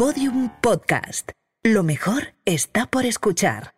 Podium Podcast. Lo mejor está por escuchar.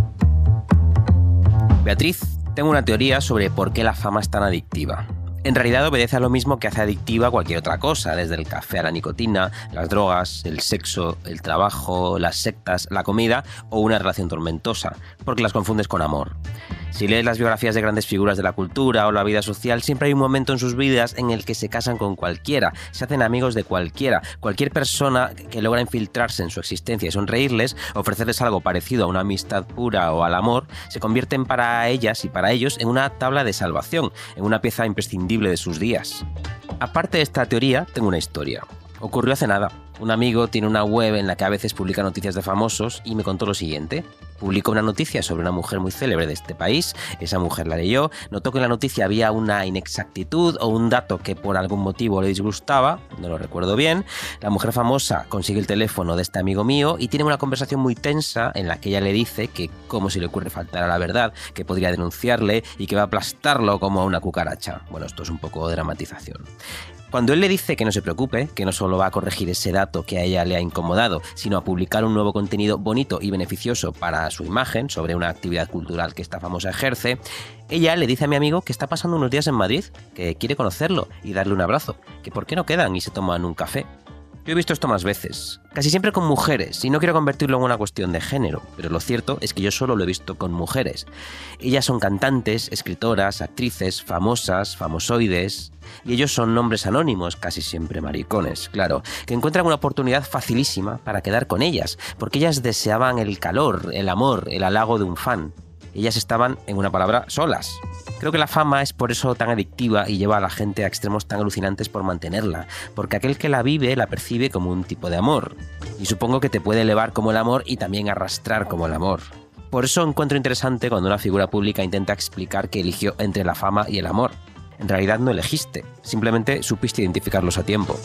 Beatriz, tengo una teoría sobre por qué la fama es tan adictiva. En realidad obedece a lo mismo que hace adictiva cualquier otra cosa, desde el café a la nicotina, las drogas, el sexo, el trabajo, las sectas, la comida o una relación tormentosa, porque las confundes con amor. Si lees las biografías de grandes figuras de la cultura o la vida social, siempre hay un momento en sus vidas en el que se casan con cualquiera, se hacen amigos de cualquiera. Cualquier persona que logra infiltrarse en su existencia y sonreírles, ofrecerles algo parecido a una amistad pura o al amor, se convierten para ellas y para ellos en una tabla de salvación, en una pieza imprescindible de sus días. Aparte de esta teoría, tengo una historia. Ocurrió hace nada. Un amigo tiene una web en la que a veces publica noticias de famosos y me contó lo siguiente. Publicó una noticia sobre una mujer muy célebre de este país, esa mujer la leyó, notó que en la noticia había una inexactitud o un dato que por algún motivo le disgustaba, no lo recuerdo bien. La mujer famosa consigue el teléfono de este amigo mío y tiene una conversación muy tensa en la que ella le dice que cómo se le ocurre faltar a la verdad, que podría denunciarle y que va a aplastarlo como a una cucaracha. Bueno, esto es un poco de dramatización. Cuando él le dice que no se preocupe, que no solo va a corregir ese dato que a ella le ha incomodado, sino a publicar un nuevo contenido bonito y beneficioso para su imagen sobre una actividad cultural que esta famosa ejerce, ella le dice a mi amigo que está pasando unos días en Madrid, que quiere conocerlo y darle un abrazo, que por qué no quedan y se toman un café. Yo he visto esto más veces, casi siempre con mujeres, y no quiero convertirlo en una cuestión de género, pero lo cierto es que yo solo lo he visto con mujeres. Ellas son cantantes, escritoras, actrices, famosas, famosoides, y ellos son nombres anónimos, casi siempre maricones, claro, que encuentran una oportunidad facilísima para quedar con ellas, porque ellas deseaban el calor, el amor, el halago de un fan. Ellas estaban, en una palabra, solas. Creo que la fama es por eso tan adictiva y lleva a la gente a extremos tan alucinantes por mantenerla, porque aquel que la vive la percibe como un tipo de amor. Y supongo que te puede elevar como el amor y también arrastrar como el amor. Por eso encuentro interesante cuando una figura pública intenta explicar que eligió entre la fama y el amor. En realidad no elegiste, simplemente supiste identificarlos a tiempo.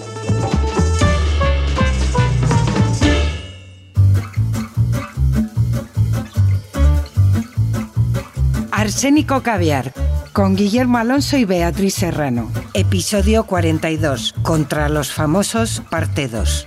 Arsénico Caviar, con Guillermo Alonso y Beatriz Serrano. Episodio 42. Contra los famosos, parte 2.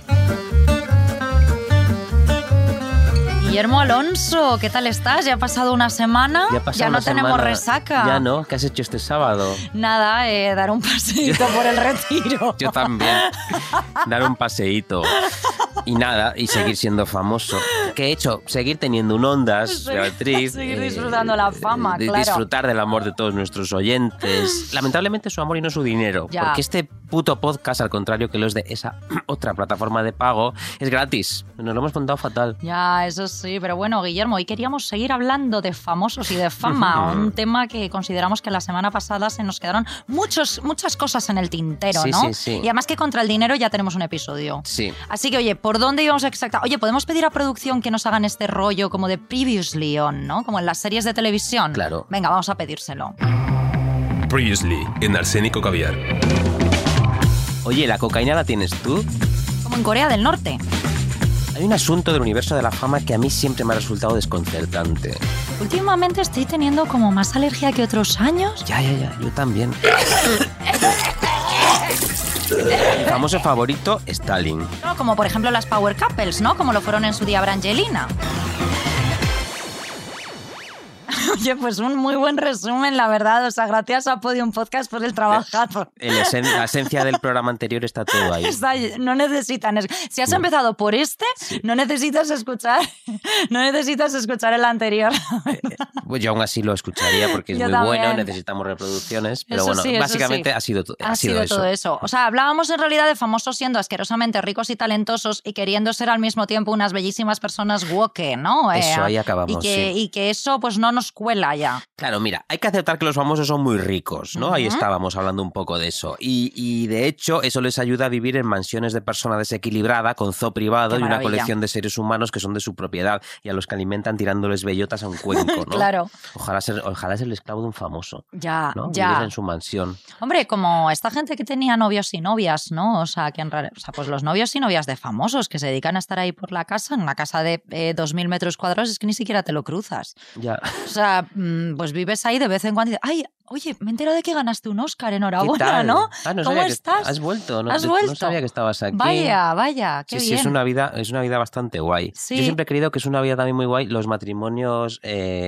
Guillermo Alonso, ¿qué tal estás? ¿Ya ha pasado una semana? Ya no tenemos resaca. Ya no, ¿qué has hecho este sábado? Nada, dar un paseíto por el Retiro. Yo también, dar un paseíto. Y nada, y seguir siendo famoso. ¿Qué he hecho? Seguir teniendo un Ondas, Beatriz. Seguir disfrutando la fama, claro. Disfrutar del amor de todos nuestros oyentes. Lamentablemente su amor y no su dinero. Ya. Porque este puto podcast, al contrario que los de esa otra plataforma de pago, es gratis. Nos lo hemos contado fatal. Ya, eso sí, pero bueno, Guillermo, hoy queríamos seguir hablando de famosos y de fama. Un tema que consideramos que la semana pasada se nos quedaron muchas cosas en el tintero, sí, ¿no? Sí, sí. Y además que contra el dinero ya tenemos un episodio. Sí. Así que, oye, ¿por dónde íbamos exactamente? Oye, ¿podemos pedir a producción que nos hagan este rollo como de Previously On, ¿no? Como en las series de televisión. Claro. Venga, vamos a pedírselo. Previously, en Arsénico Caviar. Oye, ¿la cocaína la tienes tú? Como en Corea del Norte. Hay un asunto del universo de la fama que a mí siempre me ha resultado desconcertante. Últimamente estoy teniendo como más alergia que otros años. Ya, yo también. Mi famoso favorito, Stalin. No, como por ejemplo las Power Couples, ¿no? Como lo fueron en su día Brangelina. Oye, pues un muy buen resumen, la verdad. O sea, gracias a Podium Podcast por el trabajado. La esencia del programa anterior está todo ahí. No necesitan. Si has empezado por este, sí. no necesitas escuchar el anterior. Pues yo aún así lo escucharía porque es muy bueno, necesitamos reproducciones. Pero eso bueno, sí, básicamente sí. ha sido todo eso. O sea, hablábamos en realidad de famosos siendo asquerosamente ricos y talentosos y queriendo ser al mismo tiempo unas bellísimas personas woke, ¿no? Eso, ahí acabamos, y que eso pues no nos cuela ya. Claro, mira, hay que aceptar que los famosos son muy ricos, ¿no? Ahí estábamos hablando un poco de eso. Y de hecho, eso les ayuda a vivir en mansiones de persona desequilibrada, con zoo privado y una colección de seres humanos que son de su propiedad y a los que alimentan tirándoles bellotas a un cuenco, ¿no? Claro. Ojalá ser el esclavo de un famoso. Ya, ¿no? ya. Vivir en su mansión. Hombre, como esta gente que tenía novios y novias, ¿no? O sea, pues los novios y novias de famosos que se dedican a estar ahí por la casa, en una casa de 2.000 metros cuadrados, es que ni siquiera te lo cruzas. Ya. O sea, pues vives ahí de vez en cuando y dices, ¡ay! Oye, me he enterado de que ganaste un Oscar, ¿Qué enhorabuena, tal? ¿no? No ¿Cómo sabía estás? ¿Has vuelto? No, ¿Has no vuelto? sabía que estabas aquí. Vaya, qué Sí, bien. es una vida bastante guay. Sí. Yo siempre he creído que es una vida también muy guay los matrimonios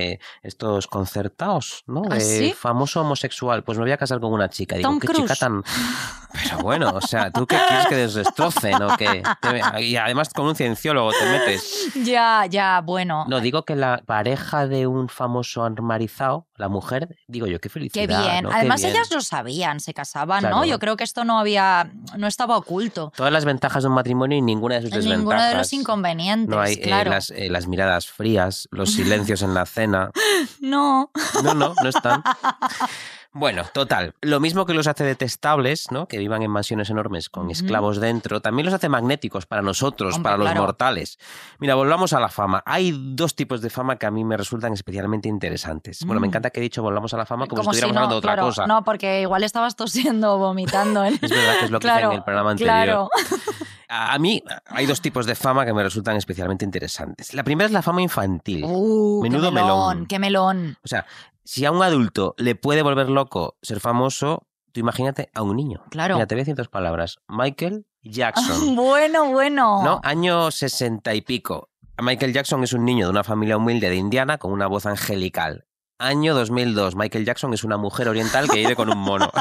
estos concertados, ¿no? ¿Ah, sí? Famoso homosexual. Pues me voy a casar con una chica. Digo, Tom qué Cruise. chica tan... Pero bueno, o sea, ¿tú qué quieres que desdestrocen o qué? Y además con un cienciólogo te metes. Ya, bueno. No, digo que la pareja de un famoso armarizado, la mujer, digo yo, qué felicidad. Qué bien. ¿no? Qué Además, bien. ellas lo sabían, se casaban, Claro. ¿no? Yo creo que esto no estaba oculto. Todas las ventajas de un matrimonio y ninguna de sus desventajas. Ninguno de los inconvenientes, No hay claro. las miradas frías, los silencios en la cena. No. No están. Bueno, total. Lo mismo que los hace detestables, ¿no? Que vivan en mansiones enormes con esclavos dentro, también los hace magnéticos para nosotros, Hombre, para los claro. mortales. Mira, volvamos a la fama. Hay dos tipos de fama que a mí me resultan especialmente interesantes. Bueno, me encanta que he dicho volvamos a la fama como si estuviéramos hablando de otra claro, cosa. No, porque igual estabas tosiendo o vomitando. Es verdad que es lo que hice en el programa anterior. Claro. A mí hay dos tipos de fama que me resultan especialmente interesantes. La primera es la fama infantil. Menudo qué melón, melón. qué melón. O sea, si a un adulto le puede volver loco ser famoso, tú imagínate a un niño. Claro. Mira, te voy a decir dos palabras. Michael Jackson. Bueno. ¿No? Año 60 y pico. Michael Jackson es un niño de una familia humilde de Indiana con una voz angelical. Año 2002. Michael Jackson es una mujer oriental que vive con un mono.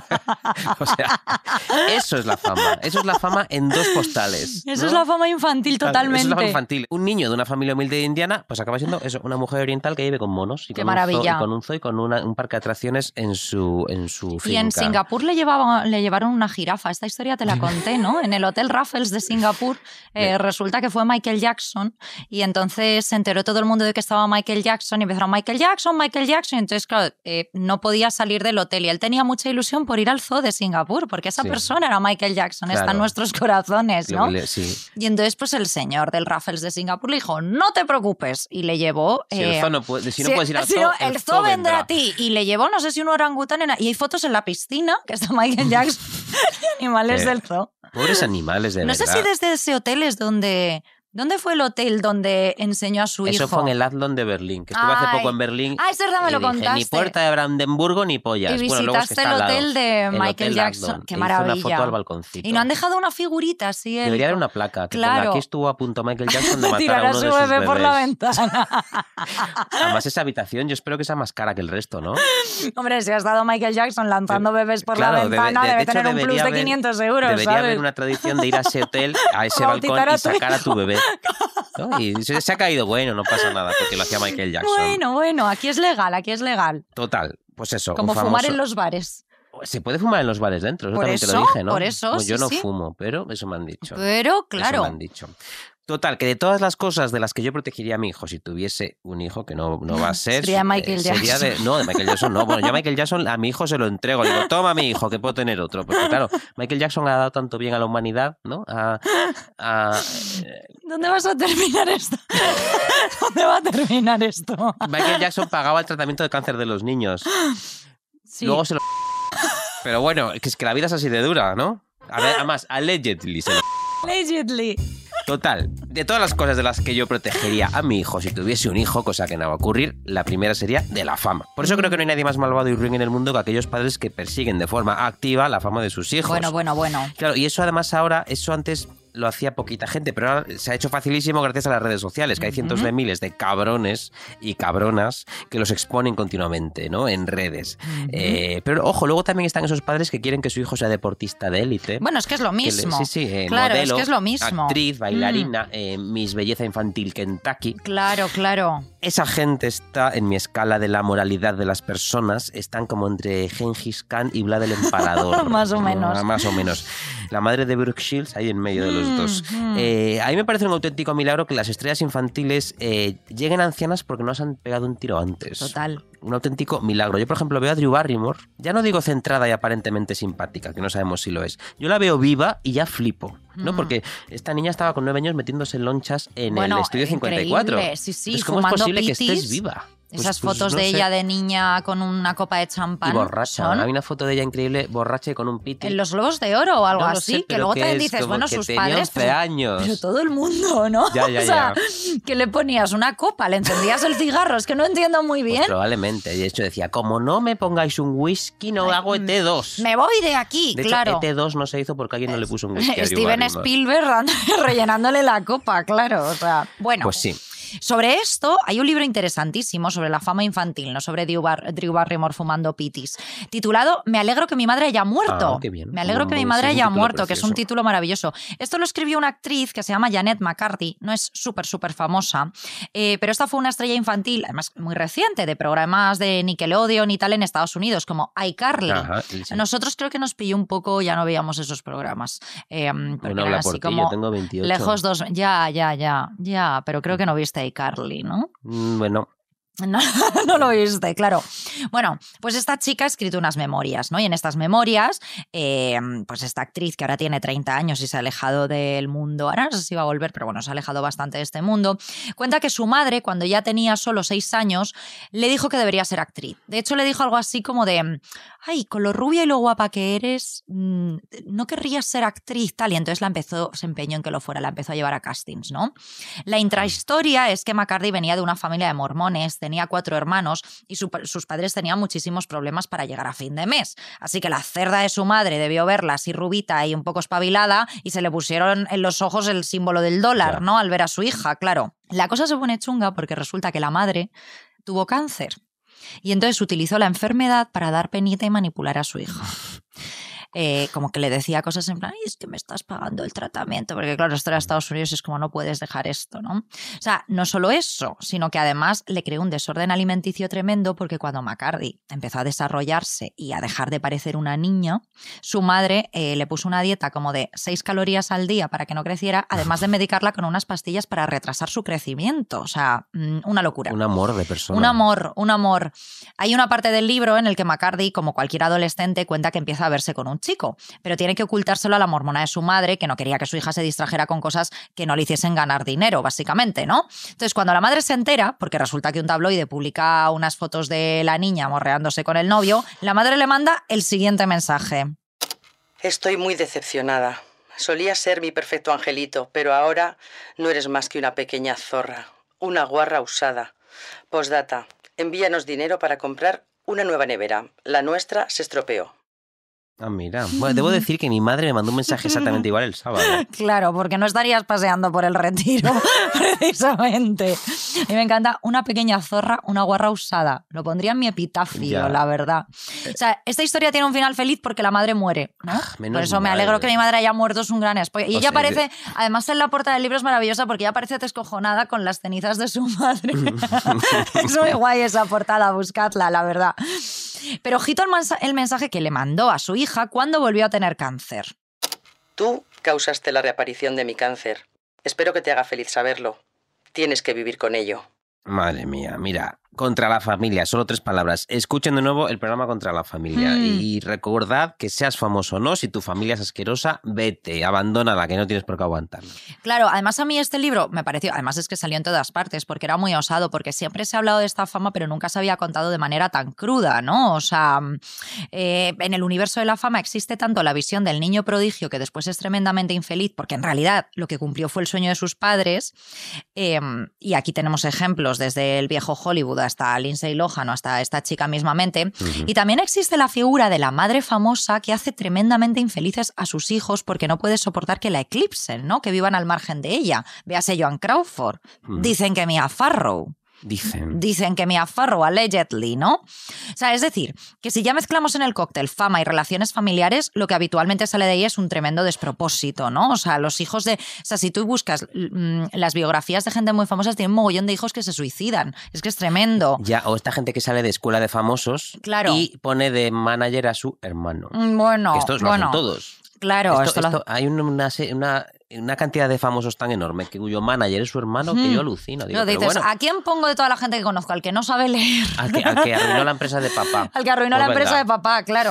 O sea, eso es la fama. Eso es la fama en dos postales. Eso ¿no? es la fama infantil totalmente. Eso es la fama infantil. Un niño de una familia humilde de Indiana, pues acaba siendo eso, una mujer oriental que vive con monos. Y Qué con maravilla. con un zoo y con un parque de atracciones en su finca. Y en Singapur le llevaron una jirafa. Esta historia te la conté, ¿no? En el Hotel Raffles de Singapur resulta que fue Michael Jackson y entonces se enteró todo el mundo de que estaba Michael Jackson y empezaron Michael Jackson. Y entonces, claro, no podía salir del hotel y él tenía mucha ilusión por ir al zoo de Singapur porque esa Sí. persona era Michael Jackson, está en Claro. nuestros corazones, ¿no? Sí. Y entonces, pues el señor del Raffles de Singapur le dijo, no te preocupes, y le llevó... Si el zoo no puede- si no sí, puedes ir al sí, zoo, no, el el zoo zoo vendrá vendrá. a ti. Y le llevó, no sé si un orangután, y hay fotos en la piscina, que está Michael Jackson, y animales del zoo. Pobres animales, de No verdad. sé si desde ese hotel es donde... ¿Dónde fue el hotel donde enseñó a su hijo? Eso fue en el Athlon de Berlín, que estuve hace Ay. poco en Berlín. Ah, es verdad, me y lo dije, contaste. Ni puerta de Brandenburgo ni pollas. Y Bueno, luego es que visitaste está el al lado. hotel de El Michael Hotel Jackson. Athlon. Qué E hice una maravilla. foto al balconcito. Y no han dejado una figurita así. Debería haber una placa que ponga, Claro. aquí estuvo a punto Michael Jackson de matar Tirar a a uno su de sus bebé por la bebés. ventana. Además, esa habitación yo espero que sea más cara que el resto, ¿no? Hombre, si ha estado Michael Jackson lanzando bebés por la Claro, ventana, debe hecho, tener un plus debería de haber- 500 euros, Debería ¿sabes? haber una tradición de ir a ese hotel, a ese A balcón bautizar a y tu sacar a hijo. tu bebé. ¿No? Y se ha caído bueno, no pasa nada, porque lo hacía Michael Jackson. Bueno, aquí es legal. Total, pues eso. Como un fumar famoso- en los bares. Se puede fumar en los bares dentro, eso Por también te eso, lo dije, ¿no? por eso, Pues yo sí, no sí. fumo, pero eso me han dicho. Pero, Eso claro. me han dicho. Total, que de todas las cosas de las que yo protegería a mi hijo si tuviese un hijo, que no va a ser... Sería Michael sería Jackson. No, de Michael Jackson no. Bueno, yo a Michael Jackson a mi hijo se lo entrego. Digo, toma mi hijo, que puedo tener otro. Porque claro, Michael Jackson ha dado tanto bien a la humanidad, ¿no? ¿Dónde vas a terminar esto? ¿Dónde va a terminar esto? Michael Jackson pagaba el tratamiento de cáncer de los niños. Sí. Luego se lo... Pero bueno, es que la vida es así de dura, ¿no? A ver, además, allegedly se lo... Allegedly. Total, de todas las cosas de las que yo protegería a mi hijo si tuviese un hijo, cosa que no va a ocurrir, la primera sería de la fama. Por eso creo que no hay nadie más malvado y ruin en el mundo que aquellos padres que persiguen de forma activa la fama de sus hijos. Bueno. Claro, y eso además ahora, eso antes lo hacía poquita gente, pero ahora se ha hecho facilísimo gracias a las redes sociales, que hay cientos de miles de cabrones y cabronas que los exponen continuamente, ¿no? En redes. Pero ojo, luego también están esos padres que quieren que su hijo sea deportista de élite. Bueno, es que es lo mismo. Sí, claro, modelo, es que es lo mismo. actriz, bailarina, Miss Belleza Infantil Kentucky. Claro. Esa gente está en mi escala de la moralidad de las personas, están como entre Gengis Khan y Vlad el Empalador. Más o menos. Más o menos. La madre de Brooke Shields ahí en medio de los dos. A mí me parece un auténtico milagro que las estrellas infantiles lleguen ancianas porque no se han pegado un tiro antes. Total. Un auténtico milagro. Yo, por ejemplo, veo a Drew Barrymore, ya no digo centrada y aparentemente simpática, que no sabemos si lo es. Yo la veo viva y ya flipo, ¿no? Porque esta niña estaba con 9 años metiéndose lonchas en el Estudio 54. increíble. Sí, Pues, ¿cómo es fumando posible que pitis. estés viva? Esas Pues fotos no de sé. ella de niña con una copa de champán. Y borracha. son Hay una foto de ella increíble, borracha y con un piti. en los Globos de Oro o algo No lo así, sé, que pero luego que también es dices, como bueno, que sus tenía padres... 11 años. Pero todo el mundo, ¿no? Ya, O sea, ya. que le ponías una copa, le encendías el cigarro, es que no entiendo muy Pues bien. probablemente. De hecho decía, como no me pongáis un whisky, no hago ET2. Me voy de aquí, De hecho, claro. ET2 no se hizo porque alguien no le puso un whisky a Drew Steven Barrymore. Spielberg rellenándole la copa, claro. O sea, bueno. Pues sí. Sobre esto hay un libro interesantísimo sobre la fama infantil, no sobre Drew Barrymore fumando pitis, titulado Me alegro que mi madre haya muerto. Ah, qué bien. Me alegro que mi Sí, madre es un haya título muerto, que es un precioso. título maravilloso. Esto lo escribió una actriz que se llama Janet McCarthy, no es súper famosa, pero esta fue una estrella infantil, además muy reciente, de programas de Nickelodeon y tal en Estados Unidos, como iCarly. Ajá, sí. Nosotros creo que nos pilló un poco, ya no veíamos esos programas. Porque Bueno, eran habla así por ti, como yo tengo 28. lejos dos... Ya, pero creo que no viste iCarly, ¿no? Bueno, No lo viste, claro. Bueno, pues esta chica ha escrito unas memorias, ¿no? Y en estas memorias, pues esta actriz que ahora tiene 30 años y se ha alejado del mundo, ahora no sé si va a volver, pero bueno, se ha alejado bastante de este mundo, cuenta que su madre, cuando ya tenía solo 6 años, le dijo que debería ser actriz. De hecho, le dijo algo así como de, ay, con lo rubia y lo guapa que eres, no querrías ser actriz, tal. Y entonces se empeñó en que lo fuera, la empezó a llevar a castings, ¿no? La intrahistoria es que McCarthy venía de una familia de mormones, tenía 4 hermanos y sus padres tenían muchísimos problemas para llegar a fin de mes. Así que la cerda de su madre debió verla así rubita y un poco espabilada y se le pusieron en los ojos el símbolo del dólar, Claro. ¿no? Al ver a su hija, claro. La cosa se pone chunga porque resulta que la madre tuvo cáncer y entonces utilizó la enfermedad para dar penita y manipular a su hija. Como que le decía cosas en plan, ay, es que me estás pagando el tratamiento, porque claro, esto era Estados Unidos y es como no puedes dejar esto, ¿no? O sea, no solo eso, sino que además le creó un desorden alimenticio tremendo porque cuando McCarthy empezó a desarrollarse y a dejar de parecer una niña, su madre le puso una dieta como de 6 calorías al día para que no creciera, además de medicarla con unas pastillas para retrasar su crecimiento. O sea, una locura. un amor de persona. Un amor. Hay una parte del libro en el que McCarthy, como cualquier adolescente, cuenta que empieza a verse con un chico, pero tiene que ocultárselo a la mormona de su madre, que no quería que su hija se distrajera con cosas que no le hiciesen ganar dinero, básicamente, ¿no? Entonces, cuando la madre se entera, porque resulta que un tabloide publica unas fotos de la niña morreándose con el novio, la madre le manda el siguiente mensaje. Estoy muy decepcionada. Solías ser mi perfecto angelito, pero ahora no eres más que una pequeña zorra, una guarra usada. Postdata, envíanos dinero para comprar una nueva nevera. La nuestra se estropeó. Ah, mira. Bueno, debo decir que mi madre me mandó un mensaje exactamente igual el sábado. Claro, porque no estarías paseando por el Retiro, precisamente. Y me encanta una pequeña zorra, una guarra usada. Lo pondría en mi epitafio, Ya. la verdad. O sea, esta historia tiene un final feliz porque la madre muere, ¿no? menos Por eso me mal. alegro que mi madre haya muerto, es un gran spoiler. Y O ella sea, aparece, además en la portada del libro es maravillosa porque ella aparece descojonada con las cenizas de su madre. Es muy guay esa portada, buscadla, la verdad. Pero ojito el mensaje que le mandó a su hija cuando volvió a tener cáncer. Tú causaste la reaparición de mi cáncer. Espero que te haga feliz saberlo. Tienes que vivir con ello. Madre mía, mira, contra la familia, solo 3 palabras. Escuchen de nuevo el programa Contra la Familia y recordad que seas famoso o no, si tu familia es asquerosa, vete, abandónala, que no tienes por qué aguantarla. Claro, además a mí este libro me pareció, además es que salió en todas partes porque era muy osado, porque siempre se ha hablado de esta fama pero nunca se había contado de manera tan cruda, ¿no? O sea, en el universo de la fama existe tanto la visión del niño prodigio que después es tremendamente infeliz porque en realidad lo que cumplió fue el sueño de sus padres, y aquí tenemos ejemplos desde el viejo Hollywood hasta Lindsay Lohan o hasta esta chica mismamente. Y también existe la figura de la madre famosa que hace tremendamente infelices a sus hijos porque no puede soportar que la eclipsen, ¿no? Que vivan al margen de ella. Véase Joan Crawford. Dicen que Mia Farrow. Dicen que Mia Farrow, allegedly, ¿no? O sea, es decir, que si ya mezclamos en el cóctel fama y relaciones familiares, lo que habitualmente sale de ahí es un tremendo despropósito, ¿no? O sea, los hijos de... O sea, si tú buscas las biografías de gente muy famosa, tienen un mogollón de hijos que se suicidan. Es que es tremendo. Ya, o esta gente que sale de escuela de famosos Claro. y pone de manager a su hermano. Bueno, Que estos lo hacen todos. Claro, Hay una cantidad de famosos tan enorme que cuyo manager es su hermano que yo alucino. Digo, No, pero dices, bueno, ¿a quién pongo de toda la gente que conozco? Al que no sabe leer. al que arruinó la empresa de papá. Al que arruinó Pues la empresa venga. de papá, claro.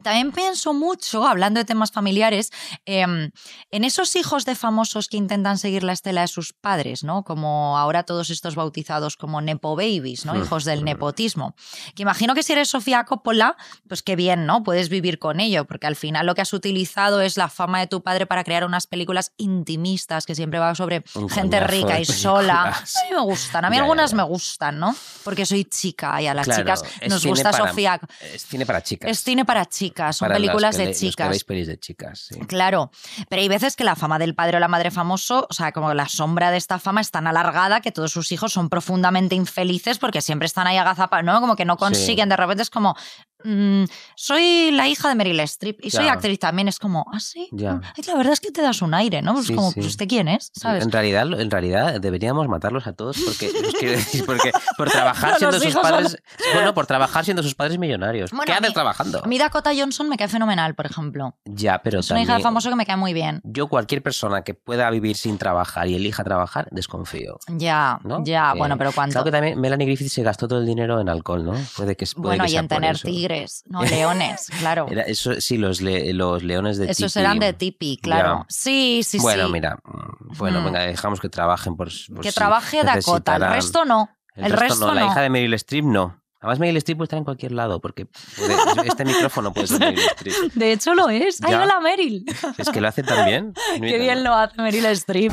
También pienso mucho, hablando de temas familiares, en esos hijos de famosos que intentan seguir la estela de sus padres, ¿no? Como ahora todos estos bautizados como nepo babies, ¿no? Hijos del nepotismo. Que imagino que si eres Sofía Coppola, pues qué bien, ¿no? Puedes vivir con ello, porque al final lo que has utilizado es la fama de tu padre para crear unas películas intimistas que siempre van sobre gente rica y sola. A mí me gustan, a mí algunas me gustan, ¿no? Porque soy chica y a las chicas nos gusta Sofía. Es cine para chicas. Es cine para chicas, son películas de chicas. Los que veis pelis de chicas, sí. Claro, pero hay veces que la fama del padre o la madre famoso, o sea, como la sombra de esta fama es tan alargada que todos sus hijos son profundamente infelices porque siempre están ahí agazapados, ¿no? Como que no consiguen, de repente es como... soy la hija de Meryl Streep y soy actriz también, es como, ¿ah, sí? Ay, la verdad es que te das un aire, ¿no? Pues como, pues ¿usted quién es? ¿Sabes? En realidad deberíamos matarlos a todos porque por trabajar siendo sus padres, por trabajar siendo sus padres millonarios. Bueno, ¿qué haces trabajando? A mí Dakota Johnson me cae fenomenal, por ejemplo. Ya, pero es una hija de famoso que me cae muy bien. Yo cualquier persona que pueda vivir sin trabajar y elija trabajar, desconfío. Ya, ¿no? Bueno, pero ¿cuánto? Claro que también Melanie Griffith se gastó todo el dinero en alcohol, ¿no? Puede que y en tener tigres, no leones, claro. Eso sí, los leones de Tipi. Esos eran de Tipi, claro. Ya. Sí. Bueno, mira, venga, dejamos que trabajen por que trabaje Dakota, el resto no. El resto no. La hija de Meryl Streep no. Además, Meryl Streep puede estar en cualquier lado porque este micrófono puede ser Meryl Streep. De hecho lo es. ¡Ay, hola, Meryl! Es que lo hace tan bien. Qué bien lo hace Meryl Streep.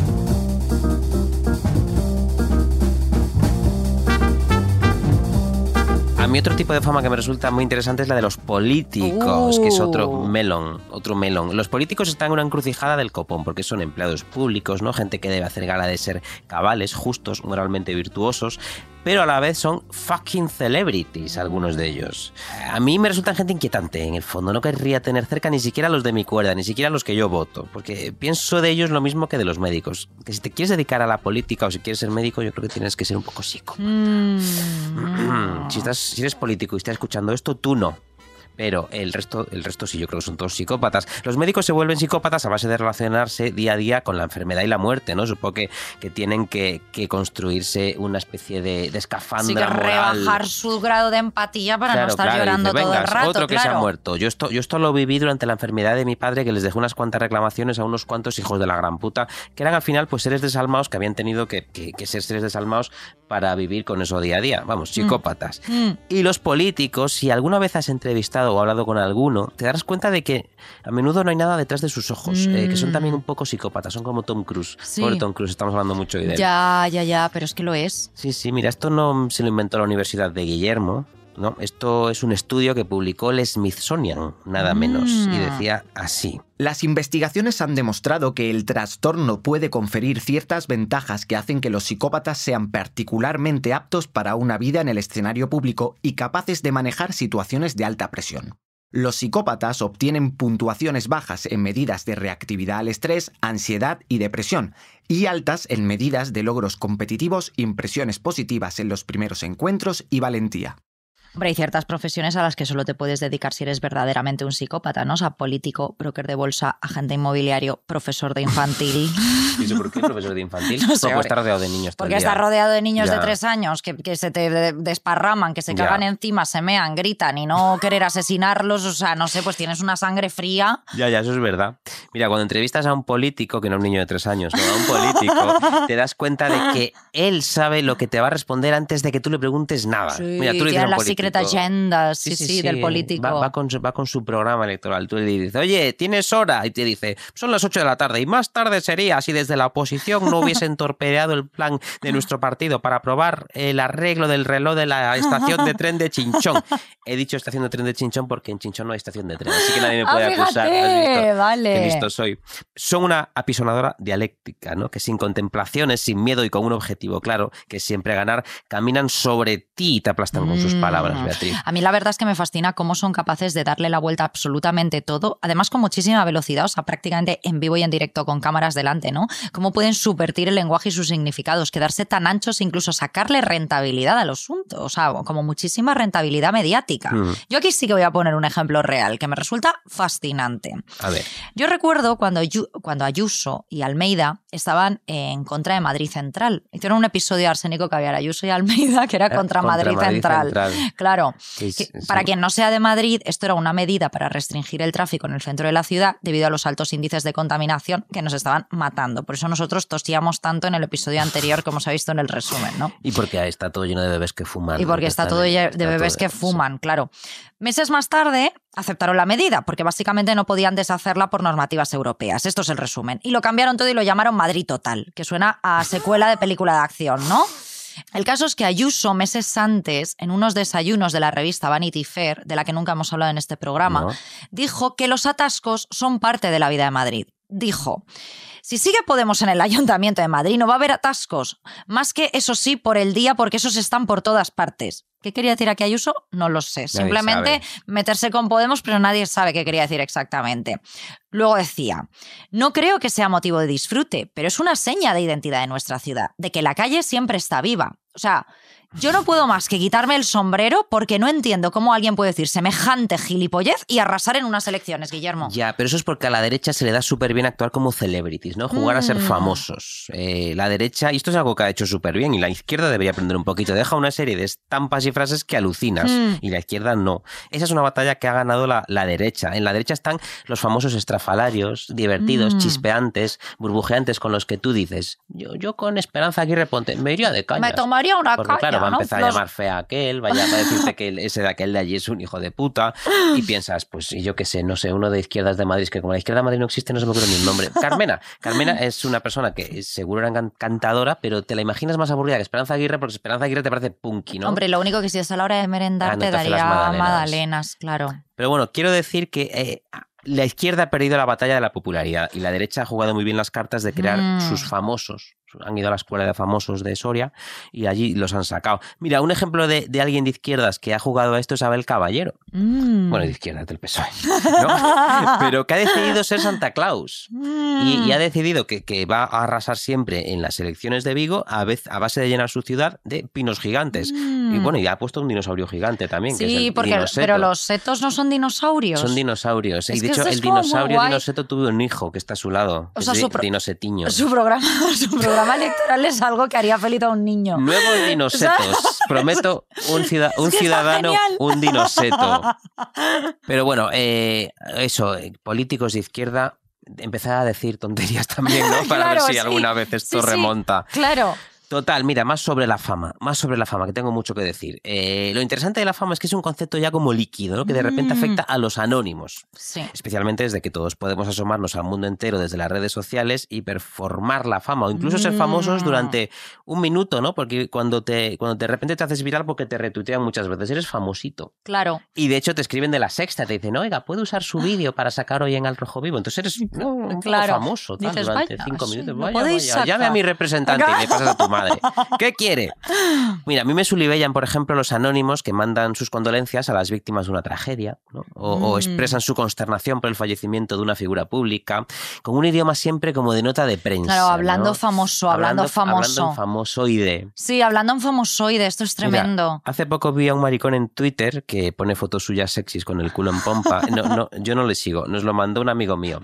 A mí otro tipo de fama que me resulta muy interesante es la de los políticos, que es otro melón. Los políticos están en una encrucijada del copón porque son empleados públicos, ¿no? Gente que debe hacer gala de ser cabales, justos, moralmente virtuosos, pero a la vez son fucking celebrities, algunos de ellos. A mí me resultan gente inquietante, en el fondo. No querría tener cerca ni siquiera a los de mi cuerda, ni siquiera a los que yo voto, porque pienso de ellos lo mismo que de los médicos. Que si te quieres dedicar a la política o si quieres ser médico, yo creo que tienes que ser un poco psicópata. Si eres político y estás escuchando esto, tú no. Pero el resto sí, yo creo que son todos psicópatas. Los médicos se vuelven psicópatas a base de relacionarse día a día con la enfermedad y la muerte, ¿no? Supongo que tienen que construirse una especie de escafandra moral. Rebajar su grado de empatía para no estar llorando todo el rato. Otro que se ha muerto. Yo esto lo viví durante la enfermedad de mi padre, que les dejó unas cuantas reclamaciones a unos cuantos hijos de la gran puta, que eran al final pues seres desalmados que habían tenido que ser seres desalmados para vivir con eso día a día. Vamos, psicópatas. Y los políticos, si alguna vez has entrevistado o hablado con alguno, te darás cuenta de que a menudo no hay nada detrás de sus ojos, que son también un poco psicópatas, son como Tom Cruise. Sí. Pobre Tom Cruise, estamos hablando mucho de él. Ya, pero es que lo es. Sí, mira, esto no se lo inventó la Universidad de Guillermo, ¿no? Esto es un estudio que publicó el Smithsonian, nada menos, y decía así. Las investigaciones han demostrado que el trastorno puede conferir ciertas ventajas que hacen que los psicópatas sean particularmente aptos para una vida en el escenario público y capaces de manejar situaciones de alta presión. Los psicópatas obtienen puntuaciones bajas en medidas de reactividad al estrés, ansiedad y depresión, y altas en medidas de logros competitivos, impresiones positivas en los primeros encuentros y valentía. Hombre, hay ciertas profesiones a las que solo te puedes dedicar si eres verdaderamente un psicópata, ¿no? O sea, político, broker de bolsa, agente inmobiliario, profesor de infantil. ¿Y eso por qué profesor de infantil? No sé, porque está rodeado de niños. Porque está rodeado de niños de 3 años que se te desparraman, que se cagan encima, se mean, gritan y no querer asesinarlos. O sea, no sé, pues tienes una sangre fría. Ya, eso es verdad. Mira, cuando entrevistas a un político, que no a un niño de 3 años, no, a un político, te das cuenta de que él sabe lo que te va a responder antes de que tú le preguntes nada. Sí, mira, tú le dices a un político. Agenda, sí, del político. Va con su programa electoral. Tú le dices, oye, ¿tienes hora? Y te dice, son las 8 de la tarde y más tarde sería si desde la oposición no hubiesen torpedeado el plan de nuestro partido para aprobar el arreglo del reloj de la estación de tren de Chinchón. He dicho estación de tren de Chinchón porque en Chinchón no hay estación de tren, así que nadie me puede acusar. ¿Has visto? Vale. Qué listo soy. Son una apisonadora dialéctica, ¿no? Que sin contemplaciones, sin miedo y con un objetivo claro, que es siempre ganar, caminan sobre ti y te aplastan con sus palabras, Beatriz. A mí la verdad es que me fascina cómo son capaces de darle la vuelta a absolutamente todo, además con muchísima velocidad, o sea, prácticamente en vivo y en directo con cámaras delante, ¿no? cómo pueden subvertir el lenguaje y sus significados, quedarse tan anchos e incluso sacarle rentabilidad al asunto, o sea, como muchísima rentabilidad mediática. Yo aquí sí que voy a poner un ejemplo real que me resulta fascinante. A ver. Yo recuerdo cuando Ayuso y Almeida estaban en contra de Madrid Central. Hicieron un episodio de Arsénico Caviar, Ayuso y Almeida, que era contra Madrid Central. Claro. Sí. Para quien no sea de Madrid, esto era una medida para restringir el tráfico en el centro de la ciudad debido a los altos índices de contaminación que nos estaban matando. Por eso nosotros tosíamos tanto en el episodio anterior, como se ha visto en el resumen, ¿no? Y porque está todo lleno de bebés que fuman. Y porque está todo de bebés que fuman, claro. Meses más tarde aceptaron la medida, porque básicamente no podían deshacerla por normativas europeas. Esto es el resumen. Y lo cambiaron todo y lo llamaron Madrid Total, que suena a secuela de película de acción, ¿no? El caso es que Ayuso, meses antes, en unos desayunos de la revista Vanity Fair, de la que nunca hemos hablado en este programa, dijo que los atascos son parte de la vida de Madrid. Dijo: si sigue Podemos en el Ayuntamiento de Madrid, no va a haber atascos. Más que, eso sí, por el día, porque esos están por todas partes. ¿Qué quería decir aquí Ayuso? No lo sé. Simplemente meterse con Podemos, pero nadie sabe qué quería decir exactamente. Luego decía: no creo que sea motivo de disfrute, pero es una seña de identidad de nuestra ciudad, de que la calle siempre está viva. O sea, yo no puedo más que quitarme el sombrero porque no entiendo cómo alguien puede decir semejante gilipollez y arrasar en unas elecciones, Guillermo. Ya, pero eso es porque a la derecha se le da súper bien actuar como celebrities, ¿no? Jugar a ser famosos. La derecha, y esto es algo que ha hecho súper bien, y la izquierda debería aprender un poquito. Deja una serie de estampas y frases que alucinas, y la izquierda no. Esa es una batalla que ha ganado la derecha. En la derecha están los famosos estrafalarios, divertidos, chispeantes, burbujeantes, con los que tú dices: yo con Esperanza Aguirre Ponte me iría de cañas. Me tomaría una porque, caña, claro, va a empezar ¿no? a llamar fea a aquel, va a decirte que ese de aquel de allí es un hijo de puta, y piensas, pues yo qué sé, no sé, uno de izquierdas de Madrid, que como la izquierda de Madrid no existe, no se me ocurre ni el nombre. Carmena es una persona que seguro era encantadora, pero te la imaginas más aburrida que Esperanza Aguirre, porque Esperanza Aguirre te parece punky, ¿no? Hombre, lo único que si es a la hora de merendar te daría magdalenas, claro. Pero bueno, quiero decir que la izquierda ha perdido la batalla de la popularidad y la derecha ha jugado muy bien las cartas de crear sus famosos. Han ido a la escuela de famosos de Soria y allí los han sacado. Mira, un ejemplo de alguien de izquierdas que ha jugado a esto es Abel Caballero. Bueno, de izquierdas del PSOE, ¿no? Pero que ha decidido ser Santa Claus y ha decidido que va a arrasar siempre en las elecciones de Vigo a base de llenar su ciudad de pinos gigantes. Y bueno, y ha puesto un dinosaurio gigante también. Sí, que es el porque dinoseto. pero los setos no son dinosaurios. Son dinosaurios. Es y de que hecho, el dinosaurio dinoseto tuvo un hijo que está a su lado. O sea, dinosetiño. Su programa electoral es algo que haría feliz a un niño. Nuevos dinosetos. Prometo un ciudadano, un dinoseto. Pero bueno, políticos de izquierda, empezar a decir tonterías también, ¿no? Para ver si alguna vez esto remonta. Claro. Total, mira, más sobre la fama, que tengo mucho que decir. Lo interesante de la fama es que es un concepto ya como líquido, ¿no? Que de repente afecta a los anónimos. Sí. Especialmente desde que todos podemos asomarnos al mundo entero desde las redes sociales y performar la fama, o incluso ser famosos durante un minuto, ¿no? Porque cuando de repente te haces viral porque te retuitean muchas veces, eres famosito. Claro. Y de hecho te escriben de La Sexta, te dicen: oiga, ¿puede usar su vídeo para sacar hoy en Al Rojo Vivo? Entonces eres un famoso, tal, dices, durante vaya, 5 minutos. Vaya, llame a mi representante y me pasas a tu madre. ¿Qué quiere? Mira, a mí me sulibellan, por ejemplo, los anónimos que mandan sus condolencias a las víctimas de una tragedia, ¿no? O expresan su consternación por el fallecimiento de una figura pública, con un idioma siempre como de nota de prensa. Claro, hablando, ¿no? famoso. Hablando en famosoide. Sí, hablando en famosoide, esto es tremendo. Mira, hace poco vi a un maricón en Twitter que pone fotos suyas sexys con el culo en pompa. No, yo no le sigo, nos lo mandó un amigo mío.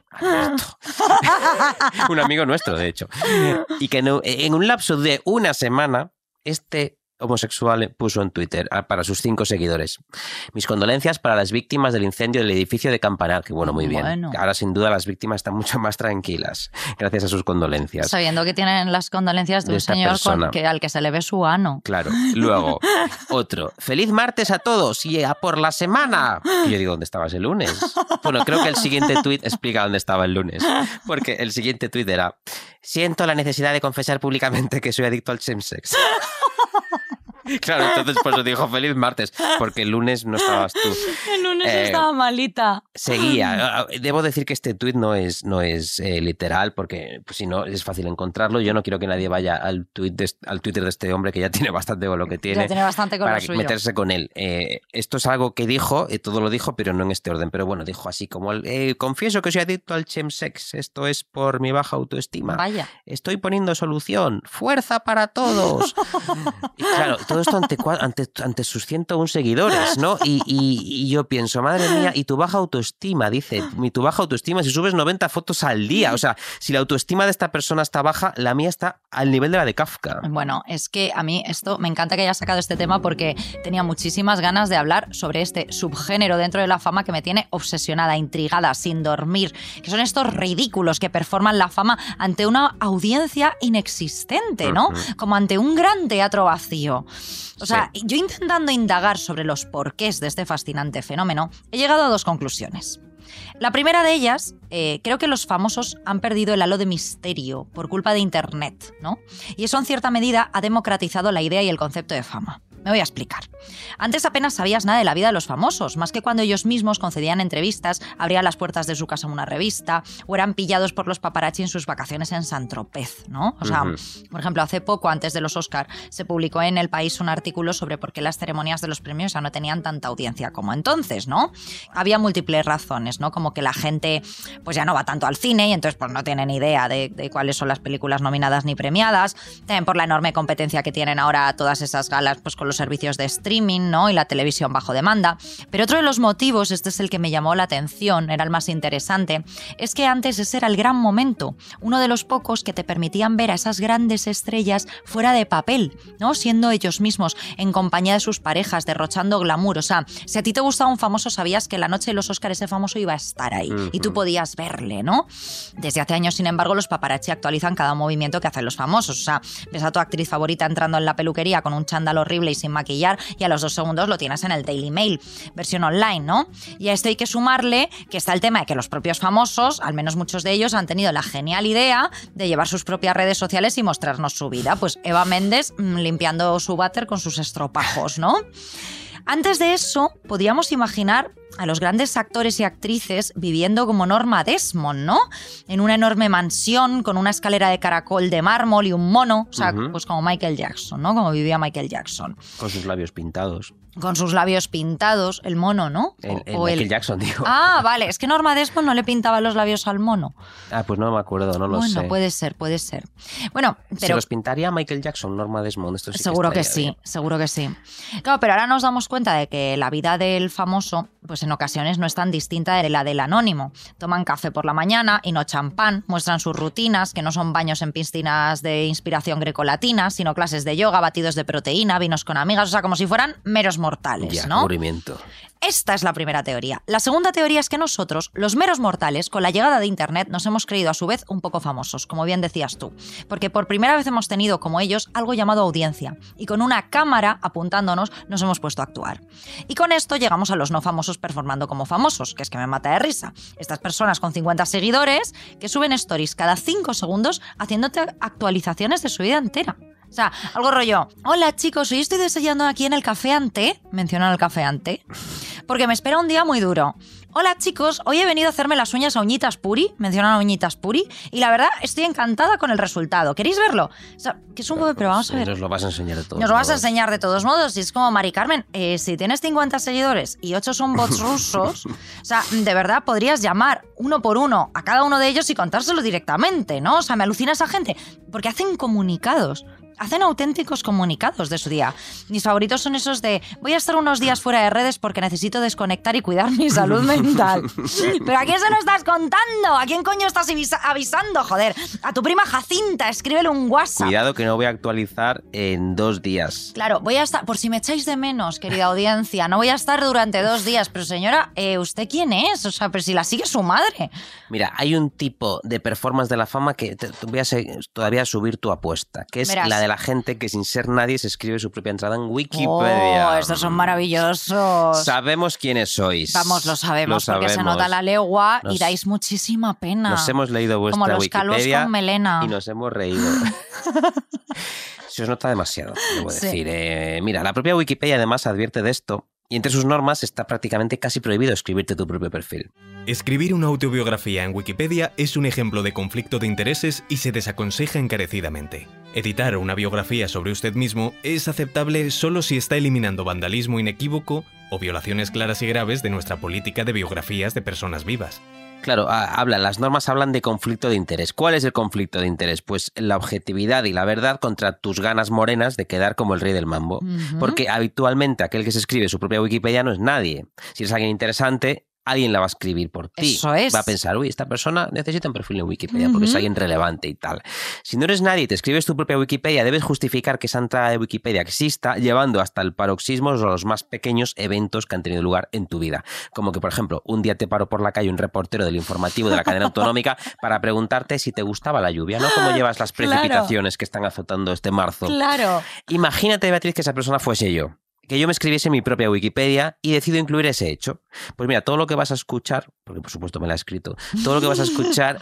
Un amigo nuestro, de hecho. Y que en un lapso de una semana, este homosexual puso en Twitter para sus 5 seguidores: mis condolencias para las víctimas del incendio del edificio de Campanar. Que bueno, muy bien. Bueno. Ahora sin duda las víctimas están mucho más tranquilas gracias a sus condolencias. Sabiendo que tienen las condolencias de un señor al que se le ve su ano. Claro. Luego, otro: feliz martes a todos y a por la semana. Y yo digo, ¿dónde estabas el lunes? Bueno, creo que el siguiente tuit explica dónde estaba el lunes. Porque el siguiente tuit era: siento la necesidad de confesar públicamente que soy adicto al chemsex. Claro, entonces por eso dijo feliz martes, porque el lunes no estabas tú. El lunes estaba malita. Seguía. Debo decir que este tuit no es literal, porque pues, si no es fácil encontrarlo. Yo no quiero que nadie vaya al Twitter de este hombre, que ya tiene bastante con lo que tiene. Ya tiene bastante con para lo suyo. meterse con él. Esto es algo que dijo, todo lo dijo, pero no en este orden. Pero bueno, dijo así como, confieso que soy adicto al chemsex. Esto es por mi baja autoestima. Vaya. Estoy poniendo solución. ¡Fuerza para todos! Y claro, todo esto ante sus 101 seguidores, ¿no? Y yo pienso, madre mía, y tu baja autoestima, dice, tu baja autoestima si subes 90 fotos al día. O sea, si la autoestima de esta persona está baja, la mía está al nivel de la de Kafka. Bueno, es que a mí esto me encanta que hayas sacado este tema porque tenía muchísimas ganas de hablar sobre este subgénero dentro de la fama que me tiene obsesionada, intrigada, sin dormir, que son estos ridículos que performan la fama ante una audiencia inexistente, ¿no? Como ante un gran teatro vacío. O sea, yo intentando indagar sobre los porqués de este fascinante fenómeno, he llegado a dos conclusiones. La primera de ellas, creo que los famosos han perdido el halo de misterio por culpa de Internet, ¿no? Y eso en cierta medida ha democratizado la idea y el concepto de fama. Me voy a explicar. Antes apenas sabías nada de la vida de los famosos, más que cuando ellos mismos concedían entrevistas, abrían las puertas de su casa a una revista o eran pillados por los paparazzi en sus vacaciones en Saint-Tropez, ¿no? O sea, por ejemplo, hace poco, antes de los Oscar, se publicó en El País un artículo sobre por qué las ceremonias de los premios ya no tenían tanta audiencia como entonces, ¿no? Había múltiples razones, ¿no? Como que la gente pues ya no va tanto al cine y entonces pues no tienen idea de cuáles son las películas nominadas ni premiadas, también por la enorme competencia que tienen ahora todas esas galas pues con los servicios de streaming, ¿no? Y la televisión bajo demanda. Pero otro de los motivos, este es el que me llamó la atención, era el más interesante, es que antes ese era el gran momento, uno de los pocos que te permitían ver a esas grandes estrellas fuera de papel, ¿no? Siendo ellos mismos, en compañía de sus parejas, derrochando glamour. O sea, si a ti te gustaba un famoso, sabías que la noche de los Oscars ese famoso iba a estar ahí y tú podías verle, ¿no? Desde hace años, sin embargo, los paparazzi actualizan cada movimiento que hacen los famosos. O sea, ves a tu actriz favorita entrando en la peluquería con un chándal horrible y sin maquillar y a los 2 segundos lo tienes en el Daily Mail, versión online, ¿no? Y a esto hay que sumarle que está el tema de que los propios famosos, al menos muchos de ellos, han tenido la genial idea de llevar sus propias redes sociales y mostrarnos su vida. Pues Eva Méndez limpiando su váter con sus estropajos, ¿no? Antes de eso, podíamos imaginar a los grandes actores y actrices viviendo como Norma Desmond, ¿no? En una enorme mansión con una escalera de caracol de mármol y un mono, o sea, pues como Michael Jackson, ¿no? Como vivía Michael Jackson. Con sus labios pintados. Con sus labios pintados, el mono, ¿no? Michael Jackson, digo. Ah, vale, es que Norma Desmond no le pintaba los labios al mono. Ah, pues no me acuerdo, no lo sé. Bueno, puede ser. Bueno, pero... ¿Se los pintaría Michael Jackson, Norma Desmond? Esto sí seguro que sí, seguro que sí. Claro, pero ahora nos damos cuenta de que la vida del famoso, pues en ocasiones no es tan distinta de la del anónimo. Toman café por la mañana y no champán, muestran sus rutinas, que no son baños en piscinas de inspiración grecolatina, sino clases de yoga, batidos de proteína, vinos con amigas, o sea, como si fueran meros mortales, ya, ¿no? Aburrimiento. Esta es la primera teoría. La segunda teoría es que nosotros, los meros mortales, con la llegada de Internet, nos hemos creído a su vez un poco famosos, como bien decías tú. Porque por primera vez hemos tenido, como ellos, algo llamado audiencia. Y con una cámara apuntándonos, nos hemos puesto a actuar. Y con esto llegamos a los no famosos performando como famosos, que es que me mata de risa. Estas personas con 50 seguidores que suben stories cada 5 segundos haciéndote actualizaciones de su vida entera. O sea, algo rollo, hola chicos, hoy estoy desayunando aquí en el Café Ante, mencionan el Café Ante, porque me espera un día muy duro. Hola chicos, hoy he venido a hacerme las uñas a Uñitas Puri, mencionan a Uñitas Puri, y la verdad estoy encantada con el resultado. ¿Queréis verlo? O sea, que es un juego, pero vamos a ver. Nos lo vas a enseñar de todos modos. Nos lo vas a enseñar de todos modos, y es como, Mari Carmen, si tienes 50 seguidores y 8 son bots rusos, o sea, de verdad podrías llamar uno por uno a cada uno de ellos y contárselo directamente, ¿no? O sea, me alucina esa gente, porque hacen comunicados. Hacen auténticos comunicados de su día. Mis favoritos son esos de voy a estar unos días fuera de redes porque necesito desconectar y cuidar mi salud mental. ¿Pero a quién se lo estás contando? ¿A quién coño estás avisando? Joder, a tu prima Jacinta, escríbele un WhatsApp. Cuidado que no voy a actualizar en 2 días. Claro, voy a estar, por si me echáis de menos, querida audiencia, no voy a estar durante 2 días. Pero señora, ¿usted quién es? O sea, pero si la sigue su madre. Mira, hay un tipo de performance de la fama que te voy a todavía subir tu apuesta, que es la de la gente que sin ser nadie se escribe su propia entrada en Wikipedia. Oh, estos son maravillosos. Sabemos quiénes sois. Vamos, lo sabemos, porque se nota la legua y dais muchísima pena. Nos hemos leído vuestra como los Wikipedia calvos con melena. Y nos hemos reído. Se os nota demasiado, debo Sí. decir. Mira, la propia Wikipedia además advierte de esto y entre sus normas está prácticamente casi prohibido escribirte tu propio perfil. Escribir una autobiografía en Wikipedia es un ejemplo de conflicto de intereses y se desaconseja encarecidamente. Editar una biografía sobre usted mismo es aceptable solo si está eliminando vandalismo inequívoco o violaciones claras y graves de nuestra política de biografías de personas vivas. Claro, las normas hablan de conflicto de interés. ¿Cuál es el conflicto de interés? Pues la objetividad y la verdad contra tus ganas morenas de quedar como el rey del mambo. Porque habitualmente aquel que se escribe su propia Wikipedia no es nadie. Si eres alguien interesante, alguien la va a escribir por ti. Eso es. Va a pensar, uy, esta persona necesita un perfil en Wikipedia porque es alguien relevante y tal. Si no eres nadie y te escribes tu propia Wikipedia, debes justificar que esa entrada de Wikipedia exista, llevando hasta el paroxismo los más pequeños eventos que han tenido lugar en tu vida. Como que, por ejemplo, un día te paró por la calle un reportero del informativo de la cadena autonómica para preguntarte si te gustaba la lluvia, ¿no? ¿Cómo llevas las precipitaciones que están azotando este marzo? Claro. Imagínate, Beatriz, que esa persona fuese yo. Que yo me escribiese mi propia Wikipedia y decido incluir ese hecho. Pues mira, todo lo que vas a escuchar, porque por supuesto me la he escrito, todo lo que vas a escuchar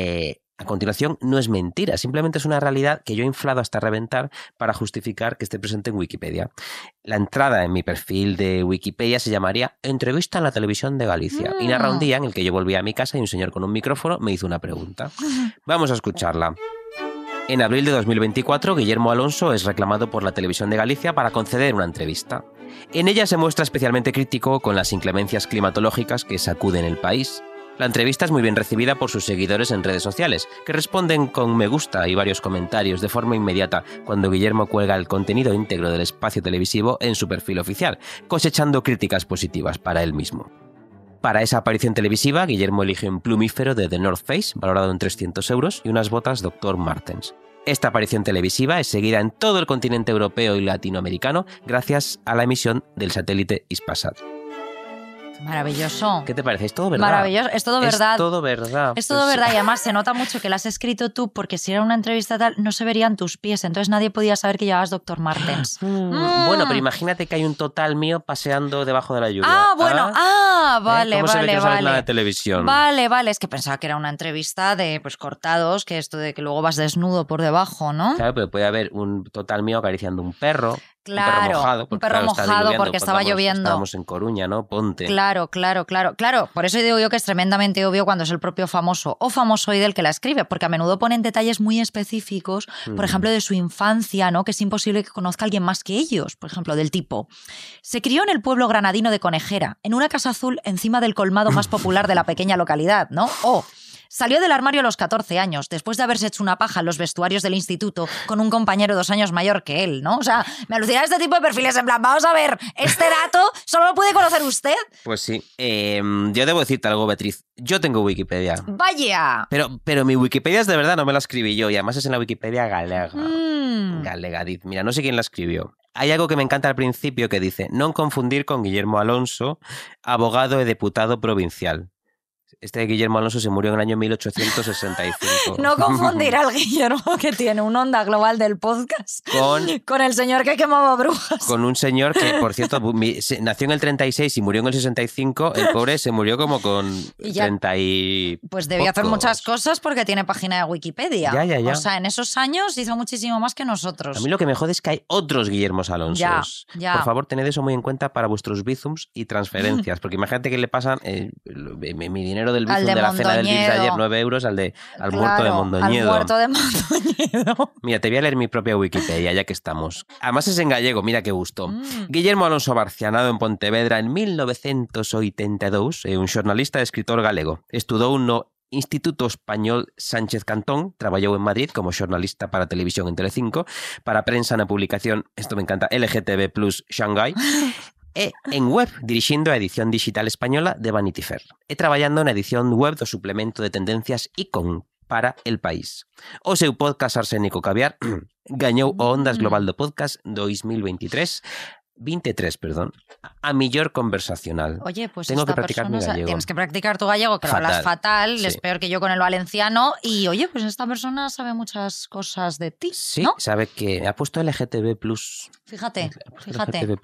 a continuación no es mentira, simplemente es una realidad que yo he inflado hasta reventar para justificar que esté presente en Wikipedia. La entrada en mi perfil de Wikipedia se llamaría Entrevista en la televisión de Galicia y narra un día en el que yo volví a mi casa y un señor con un micrófono me hizo una pregunta. Vamos a escucharla. En abril de 2024, Guillermo Alonso es reclamado por la Televisión de Galicia para conceder una entrevista. En ella se muestra especialmente crítico con las inclemencias climatológicas que sacuden el país. La entrevista es muy bien recibida por sus seguidores en redes sociales, que responden con me gusta y varios comentarios de forma inmediata cuando Guillermo cuelga el contenido íntegro del espacio televisivo en su perfil oficial, cosechando críticas positivas para él mismo. Para esa aparición televisiva, Guillermo elige un plumífero de The North Face, valorado en 300 euros, y unas botas Dr. Martens. Esta aparición televisiva es seguida en todo el continente europeo y latinoamericano gracias a la emisión del satélite Hispasat. Maravilloso. ¿Qué te parece? ¿Es todo verdad? Maravilloso, es todo verdad. Es todo verdad. Es todo verdad y además se nota mucho que la has escrito tú porque si era una entrevista tal no se verían tus pies, entonces nadie podía saber que llevabas Dr. Martens. Bueno, pero imagínate que hay un total mío paseando debajo de la lluvia. Bueno, vale, ¿Cómo se ve que no sabes vale. nada de televisión? Vale, es que pensaba que era una entrevista de pues cortados, que esto de que luego vas desnudo por debajo, ¿no? Claro, pero puede haber un total mío acariciando un perro. Claro, un perro mojado, porque, un perro está mojado diluviando, porque estaba lloviendo. Estábamos en Coruña, ¿no? Ponte. Claro. Por eso digo yo que es tremendamente obvio cuando es el propio famoso o famosoide el que la escribe, porque a menudo ponen detalles muy específicos, por ejemplo, de su infancia, ¿no? Que es imposible que conozca a alguien más que ellos, por ejemplo, del tipo. Se crió en el pueblo granadino de Conejera, en una casa azul encima del colmado más popular de la pequeña localidad, ¿no? O salió del armario a los 14 años, después de haberse hecho una paja en los vestuarios del instituto con un compañero 2 años mayor que él, ¿no? O sea, me alucina este tipo de perfiles, en plan, vamos a ver, este dato solo lo puede conocer usted. Pues sí. Yo debo decirte algo, Beatriz. Yo tengo Wikipedia. ¡Vaya! Pero mi Wikipedia es de verdad, no me la escribí yo. Y además es en la Wikipedia galega. Galega, mira, no sé quién la escribió. Hay algo que me encanta al principio que dice, no confundir con Guillermo Alonso, abogado y diputado provincial. Este Guillermo Alonso se murió en el año 1865. No confundir al Guillermo que tiene un onda global del podcast con el señor que quemaba brujas. Con un señor que, por cierto, nació en el 36 y murió en el 65. El pobre se murió como con 30 y pues debió hacer muchas cosas porque tiene página de Wikipedia. Ya. O sea, en esos años hizo muchísimo más que nosotros. A mí lo que me jode es que hay otros Guillermos Alonsos. Ya. Por favor, tened eso muy en cuenta para vuestros bizums y transferencias. Porque imagínate que le pasan mi dinero del bizum de la cena del Dix de ayer, 9 euros al muerto de Mondoñedo. Al muerto de Mondoñedo. Mira, te voy a leer mi propia Wikipedia, ya que estamos. Además es en gallego, mira qué gusto. Guillermo Alonso Barcianado en Pontevedra en 1982, un xornalista e escritor galego. Estudou no Instituto Español Sánchez Cantón, traballou en Madrid como xornalista para televisión en Telecinco, para prensa na publicación, esto me encanta, LGTB Plus Shanghai, e en web, dirixindo a edición digital española de Vanity Fair. E traballando na edición web do suplemento de tendencias Icon para El País. O seu podcast Arsénico Caviar gañou o Ondas Global do Podcast 2023. 23, perdón, a millor conversacional. Oye, pues tengo esta que practicar mi persona, gallego. tienes que practicar tu gallego, que lo hablas fatal, Sí. es peor que yo con el valenciano, y oye, pues esta persona sabe muchas cosas de ti, Sí, ¿no? sabe que ha puesto LGTB+. Fíjate. LGTB+.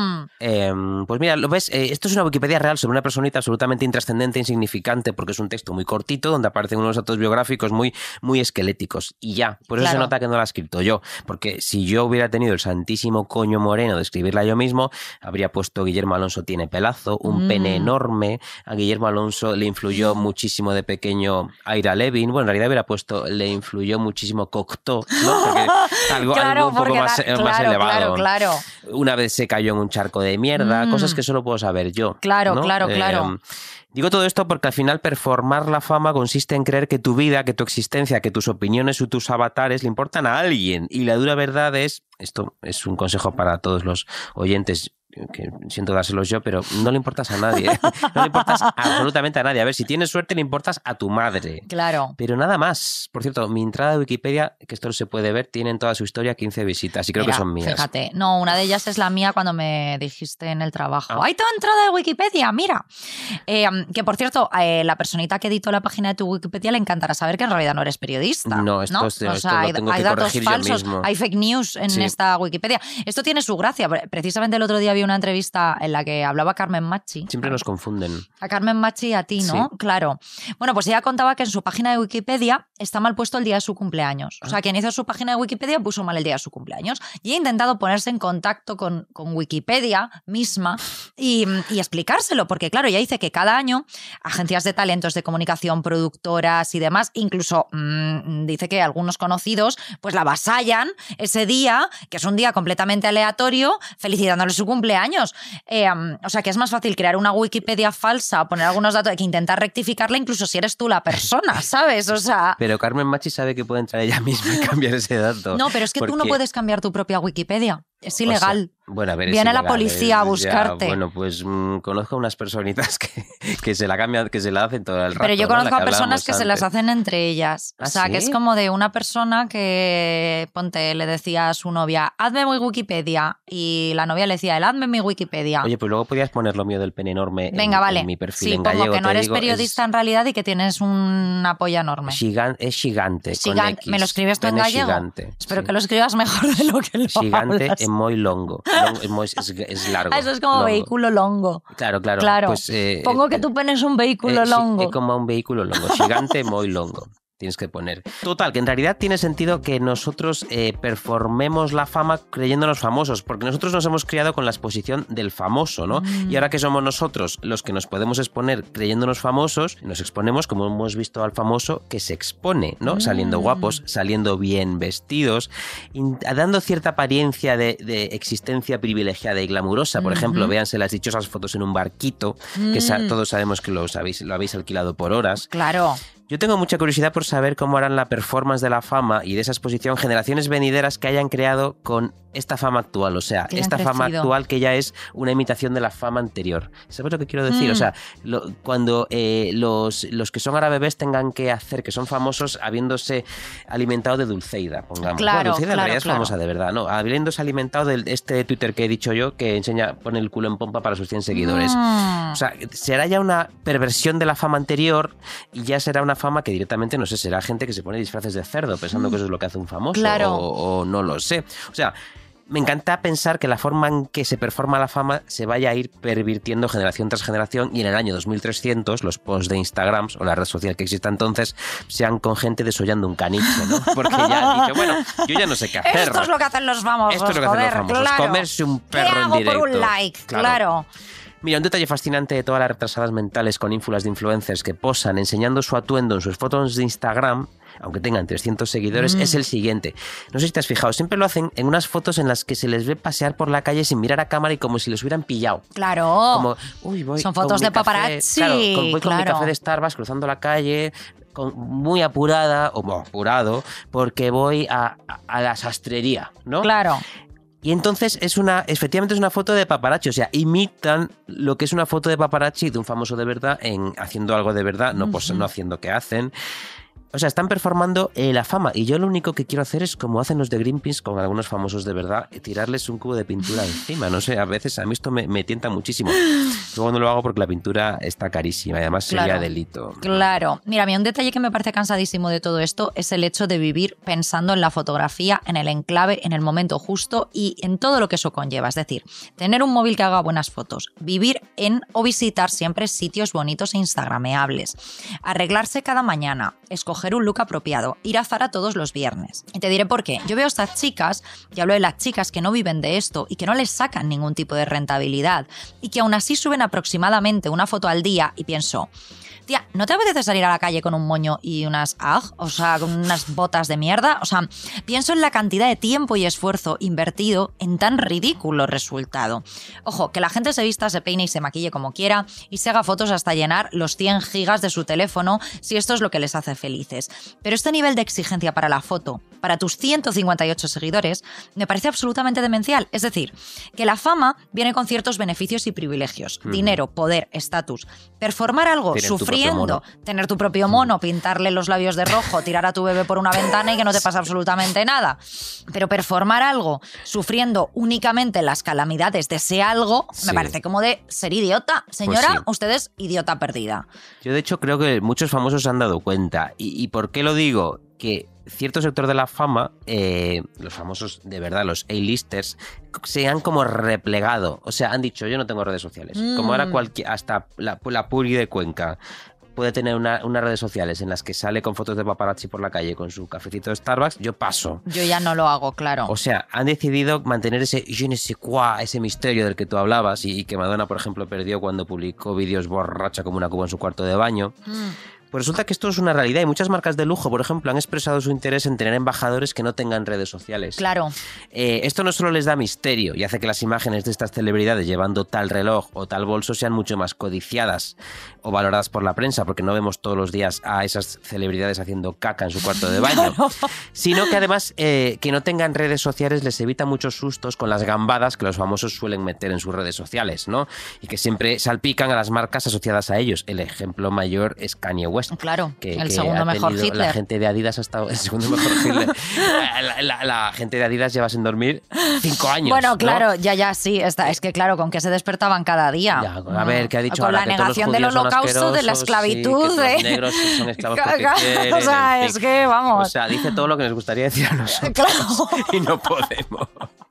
Pues mira, ¿lo ves? Esto es una Wikipedia real sobre una personita absolutamente intrascendente, insignificante, porque es un texto muy cortito donde aparecen unos datos biográficos muy, muy esqueléticos. Y ya, por eso se nota que no la he escrito yo. Porque si yo hubiera tenido el santísimo coño moreno de escribirla yo mismo, habría puesto Guillermo Alonso tiene pelazo, un pene enorme. A Guillermo Alonso le influyó muchísimo de pequeño Ira Levin. Bueno, en realidad hubiera puesto le influyó muchísimo Cocteau, ¿no? Porque algo un poco más elevado. Claro. Una vez se cayó en un charco de mierda, cosas que solo puedo saber yo. Claro, ¿no? claro. Digo todo esto porque al final performar la fama consiste en creer que tu vida, que tu existencia, que tus opiniones o tus avatares le importan a alguien. Y la dura verdad es, esto es un consejo para todos los oyentes, que siento dárselos yo, pero no le importas a nadie. No le importas absolutamente a nadie. A ver, si tienes suerte le importas a tu madre. Claro. Pero nada más. Por cierto, mi entrada de Wikipedia, que esto no se puede ver, tiene en toda su historia 15 visitas y creo que son mías. Fíjate, no, una de ellas es la mía cuando me dijiste en el trabajo. ¡Ay, tu entrada de Wikipedia! Mira. Que por cierto, la personita que editó la página de tu Wikipedia le encantará saber que en realidad no eres periodista. No, esto o sea, lo tengo hay que datos corregir falsos, yo mismo. hay fake news en esta Wikipedia. Esto tiene su gracia. Precisamente el otro día vi una entrevista en la que hablaba Carmen Machi. Siempre nos confunden. A Carmen Machi y a ti, ¿no? Sí. Claro. Bueno, pues ella contaba que en su página de Wikipedia está mal puesto el día de su cumpleaños. O sea, quien hizo su página de Wikipedia puso mal el día de su cumpleaños. Y he intentado ponerse en contacto con Wikipedia misma y explicárselo, porque claro, ella dice que cada año agencias de talentos de comunicación, productoras y demás, incluso dice que algunos conocidos pues la avasallan ese día, que es un día completamente aleatorio, felicitándole su cumpleaños. O sea, que es más fácil crear una Wikipedia falsa, poner algunos datos, que intentar rectificarla incluso si eres tú la persona, ¿sabes? O sea... Pero Carmen Machi sabe que puede entrar ella misma y cambiar ese dato. No, pero es que tú no puedes cambiar tu propia Wikipedia. Es ilegal. O sea, bueno, a ver, viene ilegal, la policía a buscarte. Ya, bueno, pues conozco unas personitas que se la cambian, que se la hacen todo el rato. Pero yo conozco ¿no? a personas que se las hacen entre ellas. ¿Ah, o sea, sí? que es como de una persona que, ponte, le decía a su novia, hazme mi Wikipedia. Y la novia le decía, hazme mi Wikipedia. Oye, pues luego podrías poner lo mío del pene enorme en mi perfil sí, en pongo gallego. que no te eres digo, periodista en realidad y que tienes una polla enorme. Es gigante, con X. ¿Me lo escribes tú en Pene gallego? Gigante, Espero sí. que lo escribas mejor de lo que lo Gigante hablas. es muy longo. Es largo. Eso es como longo. vehículo longo. Claro. Pues, pongo que tú pones un vehículo longo. Es como un vehículo longo. Gigante, muy longo. Tienes que poner. Total, que en realidad tiene sentido que nosotros performemos la fama creyéndonos famosos, porque nosotros nos hemos criado con la exposición del famoso, ¿no? Y ahora que somos nosotros los que nos podemos exponer creyéndonos famosos, nos exponemos como hemos visto al famoso que se expone, ¿no? Saliendo guapos, saliendo bien vestidos, dando cierta apariencia de existencia privilegiada y glamurosa. Por ejemplo, véanse las dichosas fotos en un barquito, que todos sabemos que lo habéis alquilado por horas. Claro. Yo tengo mucha curiosidad por saber cómo harán la performance de la fama y de esa exposición generaciones venideras que hayan creado con esta fama actual. O sea, esta fama actual que ya es una imitación de la fama anterior. ¿Sabes lo que quiero decir? O sea, cuando los que son ahora bebés tengan que hacer que son famosos habiéndose alimentado de Dulceida, pongamos. Claro, bueno, Dulceida en realidad es claro. famosa de verdad, ¿no? Habiéndose alimentado de este Twitter que he dicho yo, que pone el culo en pompa para sus 100 seguidores. O sea, será ya una perversión de la fama anterior y ya será una fama que directamente, no sé, será gente que se pone disfraces de cerdo pensando que eso es lo que hace un famoso. Claro. O no lo sé. O sea, me encanta pensar que la forma en que se performa la fama se vaya a ir pervirtiendo generación tras generación y en el año 2300 los posts de Instagram o la red social que exista entonces sean con gente desollando un caniche, ¿no? Porque ya han dicho, bueno, yo ya no sé qué hacer. Esto es lo que hacen los famosos. Esto es lo que hacen los famosos, claro. comerse un perro ¿Qué en hago directo. por un like? Claro. Mira, un detalle fascinante de todas las retrasadas mentales con ínfulas de influencers que posan enseñando su atuendo en sus fotos de Instagram, aunque tengan 300 seguidores, es el siguiente. No sé si te has fijado, siempre lo hacen en unas fotos en las que se les ve pasear por la calle sin mirar a cámara y como si les hubieran pillado. Claro. Como, uy, voy son con fotos mi de café, paparazzi. Claro, voy con mi claro. café de Starbucks cruzando la calle, muy apurada, o apurado, porque voy a la sastrería, ¿no? Claro. Y entonces efectivamente es una foto de paparazzi, o sea, imitan lo que es una foto de paparazzi de un famoso de verdad haciendo algo de verdad, no haciendo que hacen. O sea, están performando la fama. Y yo lo único que quiero hacer es, como hacen los de Greenpeace con algunos famosos de verdad, tirarles un cubo de pintura encima. No sé, a veces a mí esto me tienta muchísimo. Luego no lo hago porque la pintura está carísima y además sería delito. Claro. Mira, a mí un detalle que me parece cansadísimo de todo esto es el hecho de vivir pensando en la fotografía, en el enclave, en el momento justo y en todo lo que eso conlleva. Es decir, tener un móvil que haga buenas fotos, vivir en o visitar siempre sitios bonitos e instagrameables, arreglarse cada mañana, escoger un look apropiado, ir a Zara todos los viernes. Y te diré por qué. Yo veo a estas chicas, y hablo de las chicas que no viven de esto y que no les sacan ningún tipo de rentabilidad y que aún así suben aproximadamente una foto al día y pienso... Tía, ¿no te apetece salir a la calle con un moño y unas o sea, con unas botas de mierda? O sea, pienso en la cantidad de tiempo y esfuerzo invertido en tan ridículo resultado. Ojo, que la gente se vista, se peine y se maquille como quiera y se haga fotos hasta llenar los 100 gigas de su teléfono si esto es lo que les hace felices. Pero este nivel de exigencia para la foto, para tus 158 seguidores, me parece absolutamente demencial. Es decir, que la fama viene con ciertos beneficios y privilegios. Dinero, poder, estatus. Performar algo sufriendo, tener tu propio mono, pintarle los labios de rojo, tirar a tu bebé por una ventana y que no te pasa absolutamente nada. Pero performar algo sufriendo únicamente las calamidades de ese algo, me parece como de ser idiota. Señora, pues usted es idiota perdida. Yo de hecho creo que muchos famosos se han dado cuenta. ¿Y por qué lo digo? Que cierto sector de la fama, los famosos de verdad, los A-listers, se han como replegado. O sea, han dicho, yo no tengo redes sociales. Como ahora hasta la Puri de Cuenca puede tener unas redes sociales en las que sale con fotos de paparazzi por la calle con su cafecito de Starbucks, yo paso. Yo ya no lo hago, claro. O sea, han decidido mantener ese je ne sais quoi, ese misterio del que tú hablabas y que Madonna, por ejemplo, perdió cuando publicó vídeos borracha como una cuba en su cuarto de baño. Pues resulta que esto es una realidad y muchas marcas de lujo, por ejemplo, han expresado su interés en tener embajadores que no tengan redes sociales. Claro. Esto no solo les da misterio y hace que las imágenes de estas celebridades llevando tal reloj o tal bolso sean mucho más codiciadas o valoradas por la prensa, porque no vemos todos los días a esas celebridades haciendo caca en su cuarto de baño, sino que además que no tengan redes sociales les evita muchos sustos con las gambadas que los famosos suelen meter en sus redes sociales, ¿no? Y que siempre salpican a las marcas asociadas a ellos. El ejemplo mayor es Kanye West. Claro, que el segundo mejor Hitler. La gente de Adidas ha estado... El segundo mejor Hitler. La gente de Adidas lleva sin dormir 5 años. Bueno, claro, ¿no? ya, sí. Es que claro, con que se despertaban cada día. Ya, a ver, ¿qué ha dicho con ahora? la negación del holocausto, de la esclavitud. Sí, que los negros son esclavos porque quieren. O sea, es que, vamos... O sea, dice todo lo que nos gustaría decir a nosotros. Claro. Y no podemos.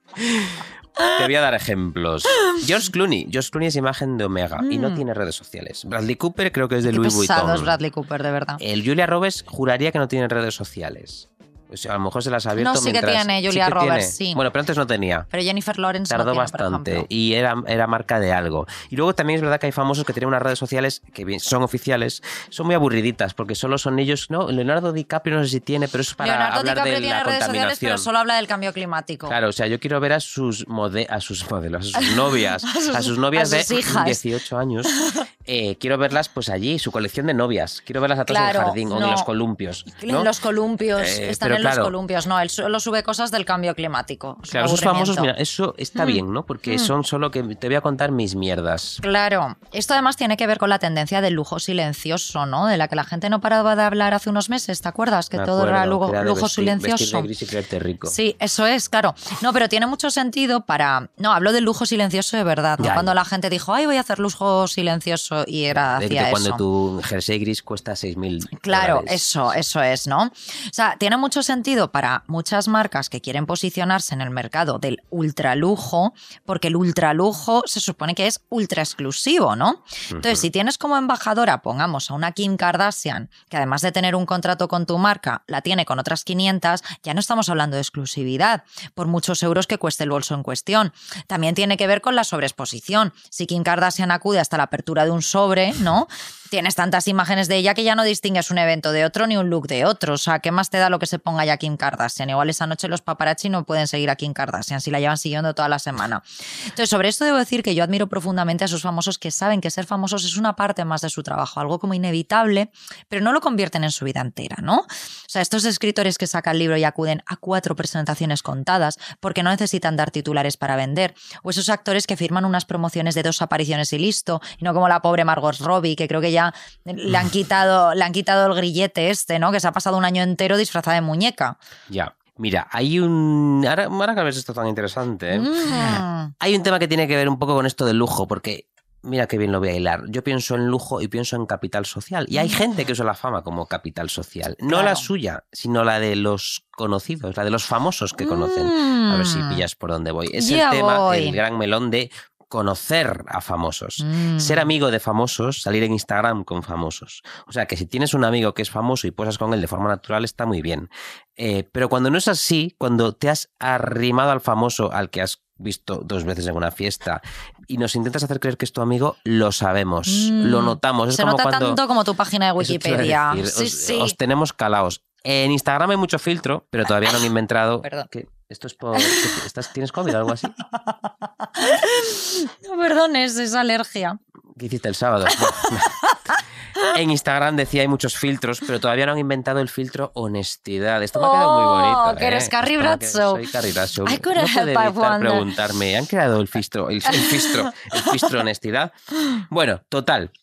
Te voy a dar ejemplos. George Clooney es imagen de Omega y no tiene redes sociales. Bradley Cooper creo que es de Louis Vuitton. Qué pesado es Bradley Cooper, de verdad. El Julia Roberts juraría que no tiene redes sociales. O sea, a lo mejor se las ha abierto. No, sí que tiene Julia Roberts, sí. Bueno, pero antes no tenía. Pero Jennifer Lawrence tardó no tiene, bastante por ejemplo. y era marca de algo. Y luego también es verdad que hay famosos que tienen unas redes sociales que son oficiales, son muy aburriditas porque solo son ellos. No, Leonardo DiCaprio no sé si tiene, pero es para Leonardo hablar DiCaprio de tiene la redes contaminación. sociales, pero solo habla del cambio climático. Claro, o sea, yo quiero ver a sus modelos, a sus novias, a sus novias a sus de hijas. 18 años. Quiero verlas pues allí, su colección de novias. Quiero verlas atrás del jardín o en los columpios, ¿no? En los columpios, están en los columpios. No, él solo sube cosas del cambio climático. Claro, esos famosos, mira, eso está bien, ¿no? Porque son solo que te voy a contar mis mierdas. Claro. Esto además tiene que ver con la tendencia del lujo silencioso, ¿no? De la que la gente no paraba de hablar hace unos meses, ¿te acuerdas? Que todo era lujo silencioso. Vestir de gris y creerte rico. Sí, eso es, claro. No, pero tiene mucho sentido para... No, hablo del lujo silencioso de verdad, ¿no? Cuando la gente dijo, ay, voy a hacer lujo silencioso y era hacia eso. Cuando tu jersey gris cuesta 6.000 Claro, $. eso es, ¿no? O sea, tiene mucho sentido para muchas marcas que quieren posicionarse en el mercado del ultralujo, porque el ultralujo se supone que es ultra exclusivo, ¿no? Entonces, si tienes como embajadora, pongamos a una Kim Kardashian, que además de tener un contrato con tu marca, la tiene con otras 500, ya no estamos hablando de exclusividad, por muchos euros que cueste el bolso en cuestión. También tiene que ver con la sobreexposición. Si Kim Kardashian acude hasta la apertura de un sobre, ¿no? Tienes tantas imágenes de ella que ya no distingues un evento de otro ni un look de otro. O sea, ¿qué más te da lo que se ponga ya Kim Kardashian? Igual esa noche los paparazzi no pueden seguir a Kim Kardashian si la llevan siguiendo toda la semana. Entonces, sobre esto debo decir que yo admiro profundamente a esos famosos que saben que ser famosos es una parte más de su trabajo, algo como inevitable, pero no lo convierten en su vida entera, ¿no? O sea, estos escritores que sacan libro y acuden a 4 presentaciones contadas porque no necesitan dar titulares para vender, o esos actores que firman unas promociones de 2 apariciones y listo, y no como la pobre pobre Margot Robbie, que creo que ya le han quitado el grillete ¿no? Que se ha pasado un año entero disfrazada de muñeca. Ya. Mira, hay un... Ahora que ves esto tan interesante, hay un tema que tiene que ver un poco con esto del lujo, porque mira qué bien lo voy a hilar. Yo pienso en lujo y pienso en capital social. Y hay gente que usa la fama como capital social. No Claro. la suya, sino la de los conocidos, la de los famosos que conocen. A ver si pillas por dónde voy. Es Ya el tema, voy. el gran melón de conocer a famosos. Ser amigo de famosos, salir en Instagram con famosos. O sea, que si tienes un amigo que es famoso y posas con él de forma natural, está muy bien. Pero cuando no es así, cuando te has arrimado al famoso al que has visto 2 veces en una fiesta y nos intentas hacer creer que es tu amigo, lo sabemos, lo notamos. Es Se como nota cuando... tanto como tu página de Eso te iba a Wikipedia. decir, Sí. os tenemos calaos. En Instagram hay mucho filtro, pero todavía no han inventado... Perdón. ¿Qué? ¿Esto es por...? ¿Tienes COVID o algo así? No perdones, es alergia. ¿Qué hiciste el sábado? Bueno, en Instagram decía hay muchos filtros, pero todavía no han inventado el filtro honestidad. Esto me ha quedado muy bonito. Que eres Carrie Esto me ha Bradshaw. quedado- Soy Carrie Bradshaw. I No couldn't puede help but evitar wonder. preguntarme, ¿han creado el filtro honestidad? Bueno, total.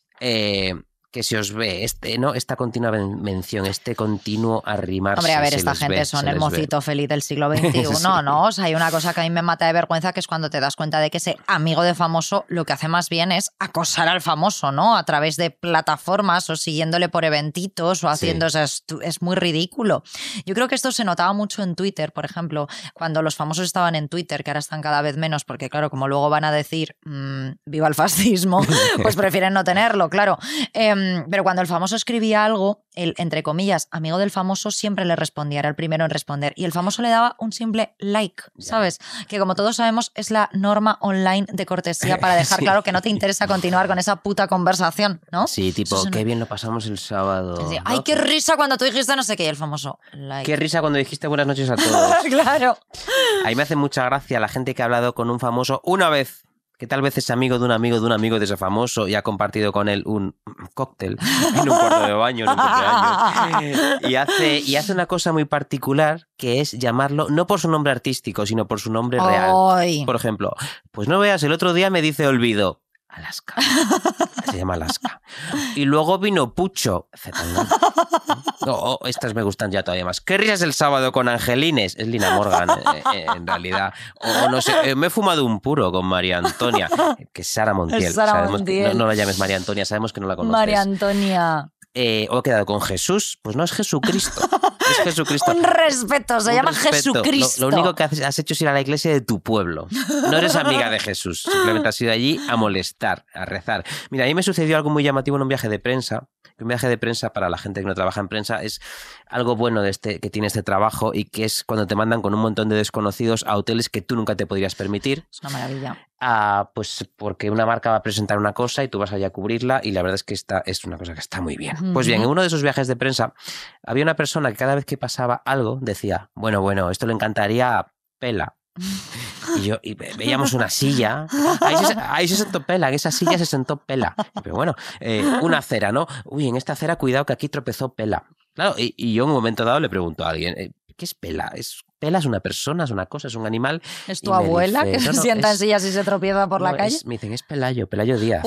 Que se os ve esta continua mención, este continuo arrimarse. Hombre, a ver, se esta les gente ve, son se el les mocito feliz del siglo XXI, Sí. ¿no? O sea, hay una cosa que a mí me mata de vergüenza, que es cuando te das cuenta de que ese amigo de famoso lo que hace más bien es acosar al famoso, ¿no? A través de plataformas o siguiéndole por eventitos o haciendo... O sea, es muy ridículo. Yo creo que esto se notaba mucho en Twitter, por ejemplo, cuando los famosos estaban en Twitter, que ahora están cada vez menos, porque claro, como luego van a decir viva el fascismo, pues prefieren no tenerlo, claro. Pero cuando el famoso escribía algo, el, entre comillas, amigo del famoso siempre le respondía, era el primero en responder. Y el famoso le daba un simple like, ¿sabes? Que como todos sabemos es la norma online de cortesía para dejar Sí. claro que no te interesa continuar con esa puta conversación, ¿no? Sí, tipo, Eso es qué bien lo pasamos el sábado. Sí, ¿no? ay, qué risa cuando tú dijiste no sé qué, y el famoso like. Qué risa cuando dijiste buenas noches a todos. Claro. A mí me hace mucha gracia la gente que ha hablado con un famoso una vez, que tal vez es amigo de un amigo de un amigo de ese famoso y ha compartido con él un cóctel en un cuarto de baño, en un cumpleaños. Y hace una cosa muy particular, que es llamarlo no por su nombre artístico, sino por su nombre real. Ay. Por ejemplo, pues no veas, el otro día me dice Olvido. Alaska. Se llama Alaska. Y luego vino Pucho. Zetangana. Estas me gustan ya todavía más. ¿Qué risas el sábado con Angelines? Es Lina Morgan, en realidad. O no sé, me he fumado un puro con María Antonia, que es Sara Montiel. Es Sara Sabemos Montiel. Que, no la llames María Antonia, sabemos que no la conoces. María Antonia. O he quedado con Jesús. Pues no es Jesucristo. Es Jesucristo. Un respeto, se Un llama respeto. Jesucristo. Lo único que has hecho es ir a la iglesia de tu pueblo. No eres amiga de Jesús. Simplemente has ido allí a molestar, a rezar. Mira, a mí me sucedió algo muy llamativo en un viaje de prensa. Un viaje de prensa, para la gente que no trabaja en prensa, es algo bueno de que tiene este trabajo, y que es cuando te mandan con un montón de desconocidos a hoteles que tú nunca te podrías permitir. Es una maravilla. Pues porque una marca va a presentar una cosa y tú vas allá a cubrirla, y la verdad es que esta es una cosa que está muy bien. Pues bien, en uno de esos viajes de prensa había una persona que cada vez que pasaba algo decía, bueno, esto le encantaría a Pela. Y veíamos una silla. Ahí se sentó Pela, en esa silla se sentó Pela. Pero bueno, una acera, ¿no? Uy, en esta acera cuidado que aquí tropezó Pela. Claro, y yo en un momento dado le pregunto a alguien, ¿qué es Pela? Pela es una persona, es una cosa, es un animal. ¿Es tu abuela que se sienta en sillas y se tropieza por la calle? Me dicen, es Pelayo Díaz.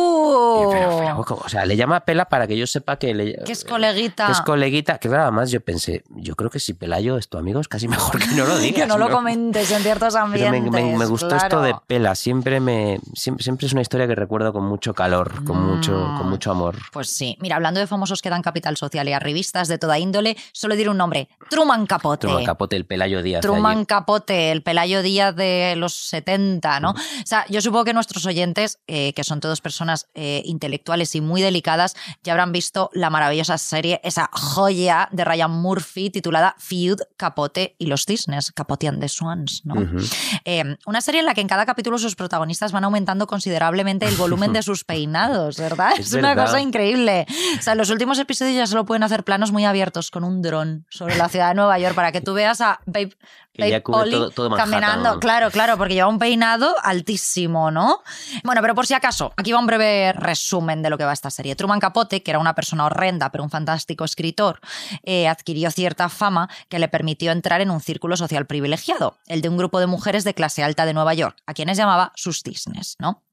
O sea, le llama Pela para que yo sepa que es coleguita. Que es coleguita. Que claro, además yo pensé, yo creo que si Pelayo es tu amigo es casi mejor que no lo digas. Que no lo comentes en ciertos ambientes. Pero me gustó esto de Pela. Siempre es una historia que recuerdo con mucho calor, con mucho amor. Pues sí. Mira, hablando de famosos que dan capital social y a revistas de toda índole, solo diré un nombre: Truman Capote. Truman Capote, el Pelayo Díaz. Truman Capote, el Pelayo Díaz de los 70, ¿no? O sea, yo supongo que nuestros oyentes, que son todos personas intelectuales y muy delicadas, ya habrán visto la maravillosa serie, esa joya de Ryan Murphy titulada Feud, Capote y los cisnes, Capote and the Swans, ¿no? Una serie en la que en cada capítulo sus protagonistas van aumentando considerablemente el volumen de sus peinados, ¿verdad? Es una cosa increíble. O sea, en los últimos episodios ya solo pueden hacer planos muy abiertos con un dron sobre la ciudad de Nueva York para que tú veas a Babe Polly todo caminando. Claro, porque lleva un peinado altísimo, ¿no? Bueno, pero por si acaso, aquí va un breve resumen de lo que va esta serie. Truman Capote, que era una persona horrenda pero un fantástico escritor, adquirió cierta fama que le permitió entrar en un círculo social privilegiado, el de un grupo de mujeres de clase alta de Nueva York, a quienes llamaba sus cisnes, ¿no?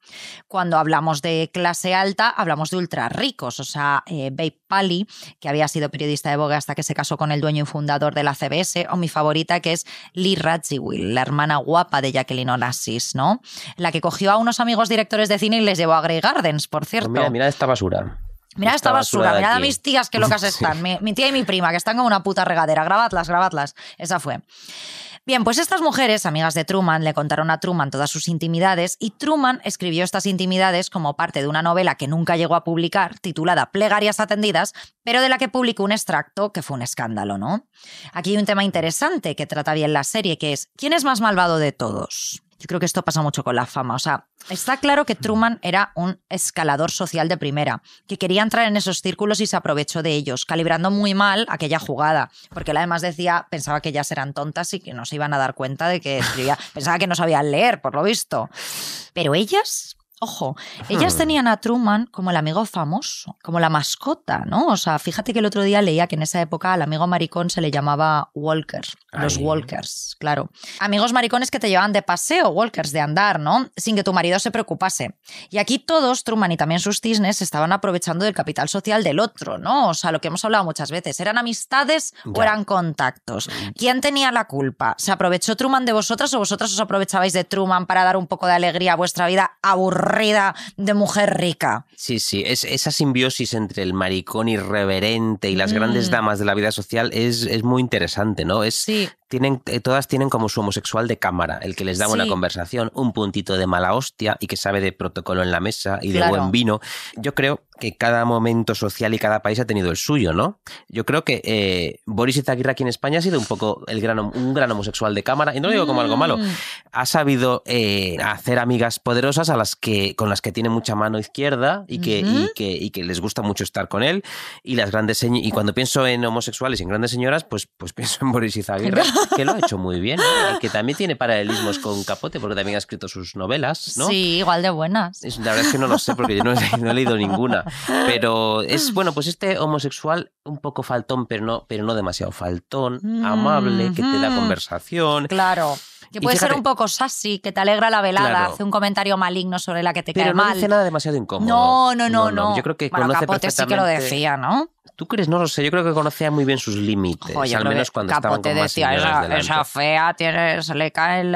Cuando hablamos de clase alta, hablamos de ultra ricos. O sea, Babe Paley, que había sido periodista de Vogue hasta que se casó con el dueño y fundador de la CBS, o mi favorita, que es Lee Radziwill, la hermana guapa de Jacqueline Onassis, ¿no? La que cogió a unos amigos directores de cine y les llevó a Grey Gardens, por cierto. Pues mira esta basura. Mirad esta basura, mirad a mis tías que locas están. Mi tía y mi prima, que están como una puta regadera. Grabadlas. Esa fue. Bien, pues estas mujeres, amigas de Truman, le contaron a Truman todas sus intimidades y Truman escribió estas intimidades como parte de una novela que nunca llegó a publicar, titulada Plegarias atendidas, pero de la que publicó un extracto que fue un escándalo, ¿no? Aquí hay un tema interesante que trata bien la serie, que es ¿quién es más malvado de todos? Yo creo que esto pasa mucho con la fama. O sea, está claro que Truman era un escalador social de primera, que quería entrar en esos círculos y se aprovechó de ellos, calibrando muy mal aquella jugada. Porque él además pensaba que ellas eran tontas y que no se iban a dar cuenta de que escribía. Pensaba que no sabían leer, por lo visto. Pero ellas... Ojo, ellas tenían a Truman como el amigo famoso, como la mascota, ¿no? O sea, fíjate que el otro día leía que en esa época al amigo maricón se le llamaba Walker, los Walkers, claro. Amigos maricones que te llevaban de paseo, Walkers, de andar, ¿no? Sin que tu marido se preocupase. Y aquí todos, Truman y también sus cisnes, se estaban aprovechando del capital social del otro, ¿no? O sea, lo que hemos hablado muchas veces, ¿eran amistades o eran contactos? ¿Quién tenía la culpa? ¿Se aprovechó Truman de vosotras o vosotras os aprovechabais de Truman para dar un poco de alegría a vuestra vida aburrida de mujer rica? Sí, esa simbiosis entre el maricón irreverente y las grandes damas de la vida social es muy interesante, ¿no? Sí. Todas tienen como su homosexual de cámara, el que les da buena conversación, un puntito de mala hostia y que sabe de protocolo en la mesa y de buen vino. Yo creo que cada momento social y cada país ha tenido el suyo, ¿no? Yo creo que Boris Izaguirre aquí en España ha sido un poco un gran homosexual de cámara, y no lo digo como algo malo. Ha sabido hacer amigas poderosas con las que tiene mucha mano izquierda y que les gusta mucho estar con él. Y y cuando pienso en homosexuales y en grandes señoras, pues pienso en Boris Izaguirre, que lo ha hecho muy bien, ¿no? Y que también tiene paralelismos con Capote, porque también ha escrito sus novelas, ¿no? Sí, igual de buenas. La verdad es que no lo sé, porque yo no he leído ninguna. Pero es, bueno, pues este homosexual un poco faltón, pero no demasiado faltón, amable, que te da conversación. Claro. Que puede ser un poco sassy, que te alegra la velada, hace un comentario maligno sobre la que te cae mal. Pero no dice nada demasiado incómodo. No. Yo creo que bueno, conoce Capote perfectamente... sí que lo decía, ¿no? ¿Tú crees? No lo sé. Yo creo que conocía muy bien sus límites. Oye, al menos cuando Capote estaban con más decía, señoras delante. esa fea se le caen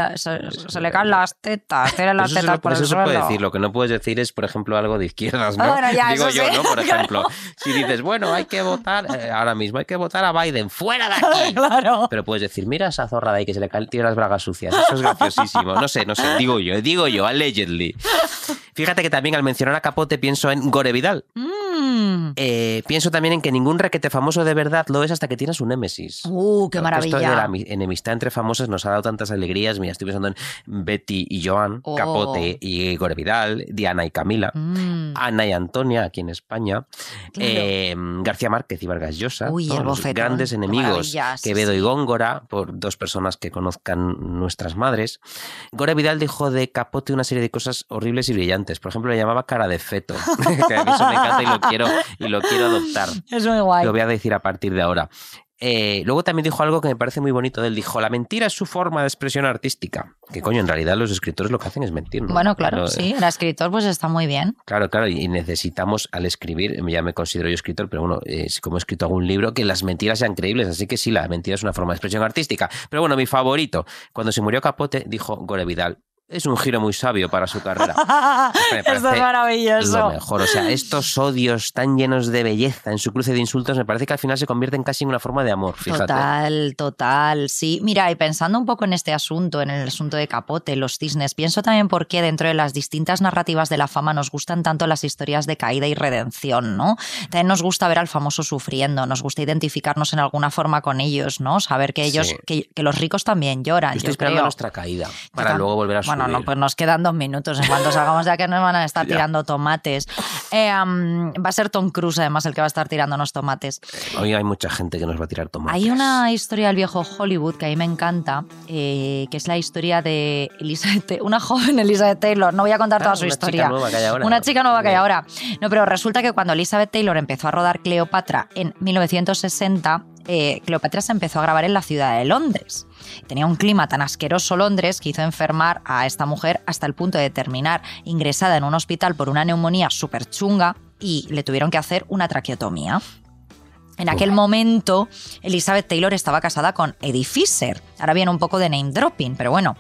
las tetas, tiene las tetas por el suelo. Eso se puede decir. Lo que no puedes decir es, por ejemplo, algo de izquierdas, ¿no? Bueno, ya, digo eso yo, sí. ¿no? Por ejemplo, si dices, bueno, hay que votar, ahora mismo hay que votar a Biden, ¡fuera de aquí! Claro. Pero puedes decir, mira esa zorra de ahí que se le tiene las bragas sucias. Eso es graciosísimo. No sé, digo yo, allegedly. Fíjate que también al mencionar a Capote pienso en Gore Vidal. Pienso también en que ningún requete famoso de verdad lo es hasta que tienes un némesis. ¡Qué maravilla! Esto de la enemistad entre famosas nos ha dado tantas alegrías. Mira, estoy pensando en Betty y Joan, Capote y Gore Vidal, Diana y Camila, Ana y Antonia aquí en España, claro. García Márquez y Vargas Llosa, los grandes enemigos, Quevedo y Góngora, por dos personas que conozcan nuestras madres. Gore Vidal dijo de Capote una serie de cosas horribles y brillantes. Por ejemplo, le llamaba cara de feto, que a mí eso me encanta y lo quiero adoptar. Es muy guay. Lo voy a decir a partir de ahora. Luego también dijo algo que me parece muy bonito. Él dijo, la mentira es su forma de expresión artística. Que coño, en realidad los escritores lo que hacen es mentir, ¿no? Bueno, claro, sí, el escritor pues está muy bien. Claro, y necesitamos al escribir, ya me considero yo escritor, pero bueno, como he escrito algún libro, que las mentiras sean creíbles, así que sí, la mentira es una forma de expresión artística. Pero bueno, mi favorito, cuando se murió Capote, dijo Gore Vidal, es un giro muy sabio para su carrera. Esto es maravilloso. Lo mejor, o sea, estos odios tan llenos de belleza en su cruce de insultos, me parece que al final se convierten casi en una forma de amor, fíjate. Total, sí. Mira, y pensando un poco en este asunto, en el asunto de Capote, los cisnes, pienso también por qué dentro de las distintas narrativas de la fama nos gustan tanto las historias de caída y redención, ¿no? También nos gusta ver al famoso sufriendo, nos gusta identificarnos en alguna forma con ellos, ¿no? Saber que ellos, que los ricos también lloran. Yo estoy esperando nuestra caída para luego volver a subir. Bueno, no, pues nos quedan 2 minutos. En cuanto salgamos de aquí nos van a estar tirando tomates. Va a ser Tom Cruise, además, el que va a estar tirándonos tomates. Hoy hay mucha gente que nos va a tirar tomates. Hay una historia del viejo Hollywood que a mí me encanta, que es la historia de una joven Elizabeth Taylor. No voy a contar toda su historia. Una chica nueva que hay ahora. No, pero resulta que cuando Elizabeth Taylor empezó a rodar Cleopatra en 1960... Cleopatra se empezó a grabar en la ciudad de Londres. Tenía un clima tan asqueroso Londres que hizo enfermar a esta mujer hasta el punto de terminar ingresada en un hospital por una neumonía súper chunga y le tuvieron que hacer una traqueotomía. En aquel momento, Elizabeth Taylor estaba casada con Eddie Fisher. Ahora viene un poco de name dropping, pero bueno.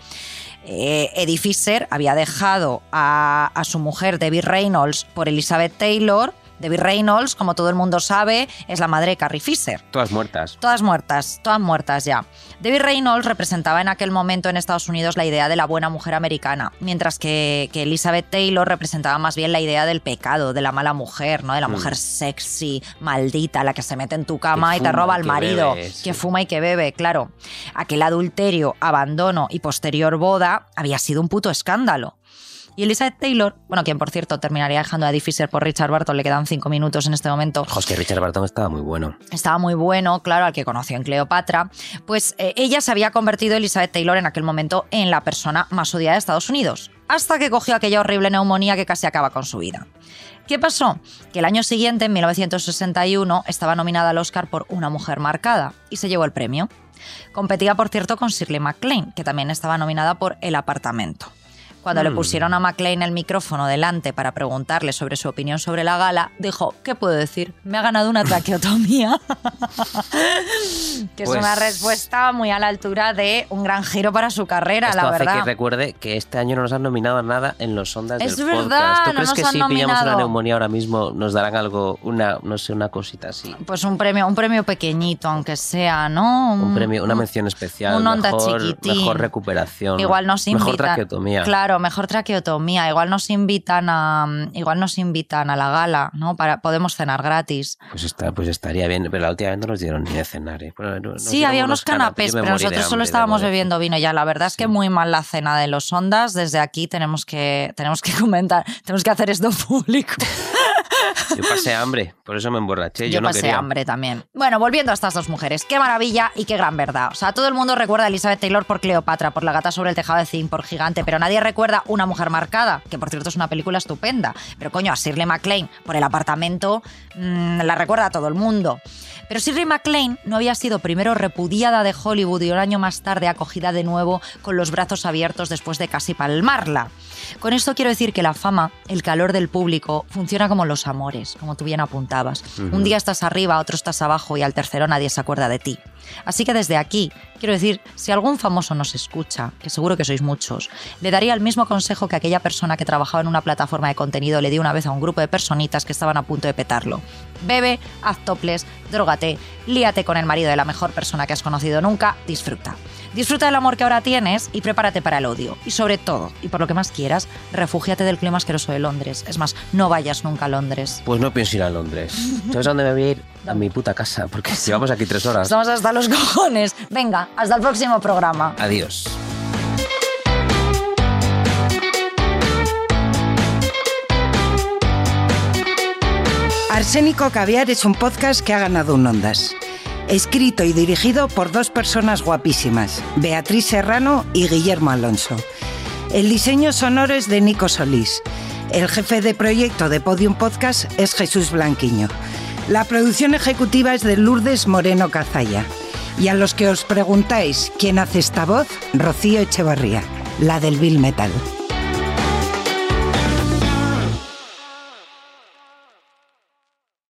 Eddie Fisher había dejado a su mujer Debbie Reynolds por Elizabeth Taylor. Debbie Reynolds, como todo el mundo sabe, es la madre de Carrie Fisher. Todas muertas. Todas muertas ya. Debbie Reynolds representaba en aquel momento en Estados Unidos la idea de la buena mujer americana, mientras que Elizabeth Taylor representaba más bien la idea del pecado, de la mala mujer, ¿no? De la mujer sexy, maldita, la que se mete en tu cama y te roba al marido, bebe, sí. Que fuma y que bebe, claro. Aquel adulterio, abandono y posterior boda había sido un puto escándalo. Y Elizabeth Taylor, bueno, quien por cierto terminaría dejando a Eddie Fisher por Richard Burton, le quedan 5 minutos en este momento. Es que Richard Burton estaba muy bueno. Estaba muy bueno, claro, al que conoció en Cleopatra. Pues ella se había convertido, Elizabeth Taylor, en aquel momento en la persona más odiada de Estados Unidos, hasta que cogió aquella horrible neumonía que casi acaba con su vida. ¿Qué pasó? Que el año siguiente, en 1961, estaba nominada al Oscar por Una mujer marcada y se llevó el premio. Competía, por cierto, con Shirley MacLaine, que también estaba nominada por El apartamento. Cuando le pusieron a MacLaine el micrófono delante para preguntarle sobre su opinión sobre la gala, dijo, ¿qué puedo decir? Me ha ganado una traqueotomía. Que pues, es una respuesta muy a la altura de un gran giro para su carrera, la verdad. Esto hace que recuerde que este año no nos han nominado a nada en los Ondas del podcast. Es verdad, ¿Tú crees no que nos si han pillamos nominado? una neumonía ahora mismo nos darán algo, una cosita así? Pues un premio pequeñito, aunque sea, ¿no? Un premio, una mención especial, un Onda chiquitín. Mejor recuperación. Igual nos invitan. Mejor traqueotomía. Claro, mejor traqueotomía. Igual nos invitan a la gala, ¿no? Podemos cenar gratis. Pues estaría bien, pero la última vez no nos dieron ni de cenar. Bueno, sí, había unos canapés, pero nosotros solo estábamos bebiendo vino ya. La verdad es que muy mal la cena de los Ondas. Desde aquí tenemos que comentar, tenemos que hacer esto público. Yo pasé hambre, por eso me emborraché. Yo no pasé quería. hambre también. Bueno, volviendo a estas dos mujeres. Qué maravilla y qué gran verdad. O sea, todo el mundo recuerda a Elizabeth Taylor por Cleopatra, por La gata sobre el tejado de zinc, por Gigante, pero nadie recuerda Una mujer marcada, que por cierto es una película estupenda. Pero coño, a Shirley MacLaine por El apartamento la recuerda a todo el mundo. Pero Shirley MacLaine no había sido primero repudiada de Hollywood y un año más tarde acogida de nuevo con los brazos abiertos después de casi palmarla. Con esto quiero decir que la fama, el calor del público, funciona como los amores, como tú bien apuntabas. Un día estás arriba, otro estás abajo y al tercero nadie se acuerda de ti. Así que desde aquí, quiero decir, si algún famoso nos escucha, que seguro que sois muchos, le daría el mismo consejo que aquella persona que trabajaba en una plataforma de contenido le dio una vez a un grupo de personitas que estaban a punto de petarlo. Bebe, haz toples, drógate, líate con el marido de la mejor persona que has conocido nunca, disfruta. Disfruta del amor que ahora tienes y prepárate para el odio. Y sobre todo, y por lo que más quieras, refúgiate del clima asqueroso de Londres. Es más, no vayas nunca a Londres. Pues no pienso ir a Londres. ¿Sabes a dónde me voy a ir? A mi puta casa, porque llevamos aquí 3 horas. Estamos hasta los cojones. Venga, hasta el próximo programa. Adiós. Arsénico Caviar es un podcast que ha ganado un Ondas. Escrito y dirigido por 2 personas guapísimas, Beatriz Serrano y Guillermo Alonso. El diseño sonoro es de Nico Solís. El jefe de proyecto de Podium Podcast es Jesús Blanquiño. La producción ejecutiva es de Lourdes Moreno Cazalla. Y a los que os preguntáis quién hace esta voz, Rocío Echevarría, la del Bill Metal.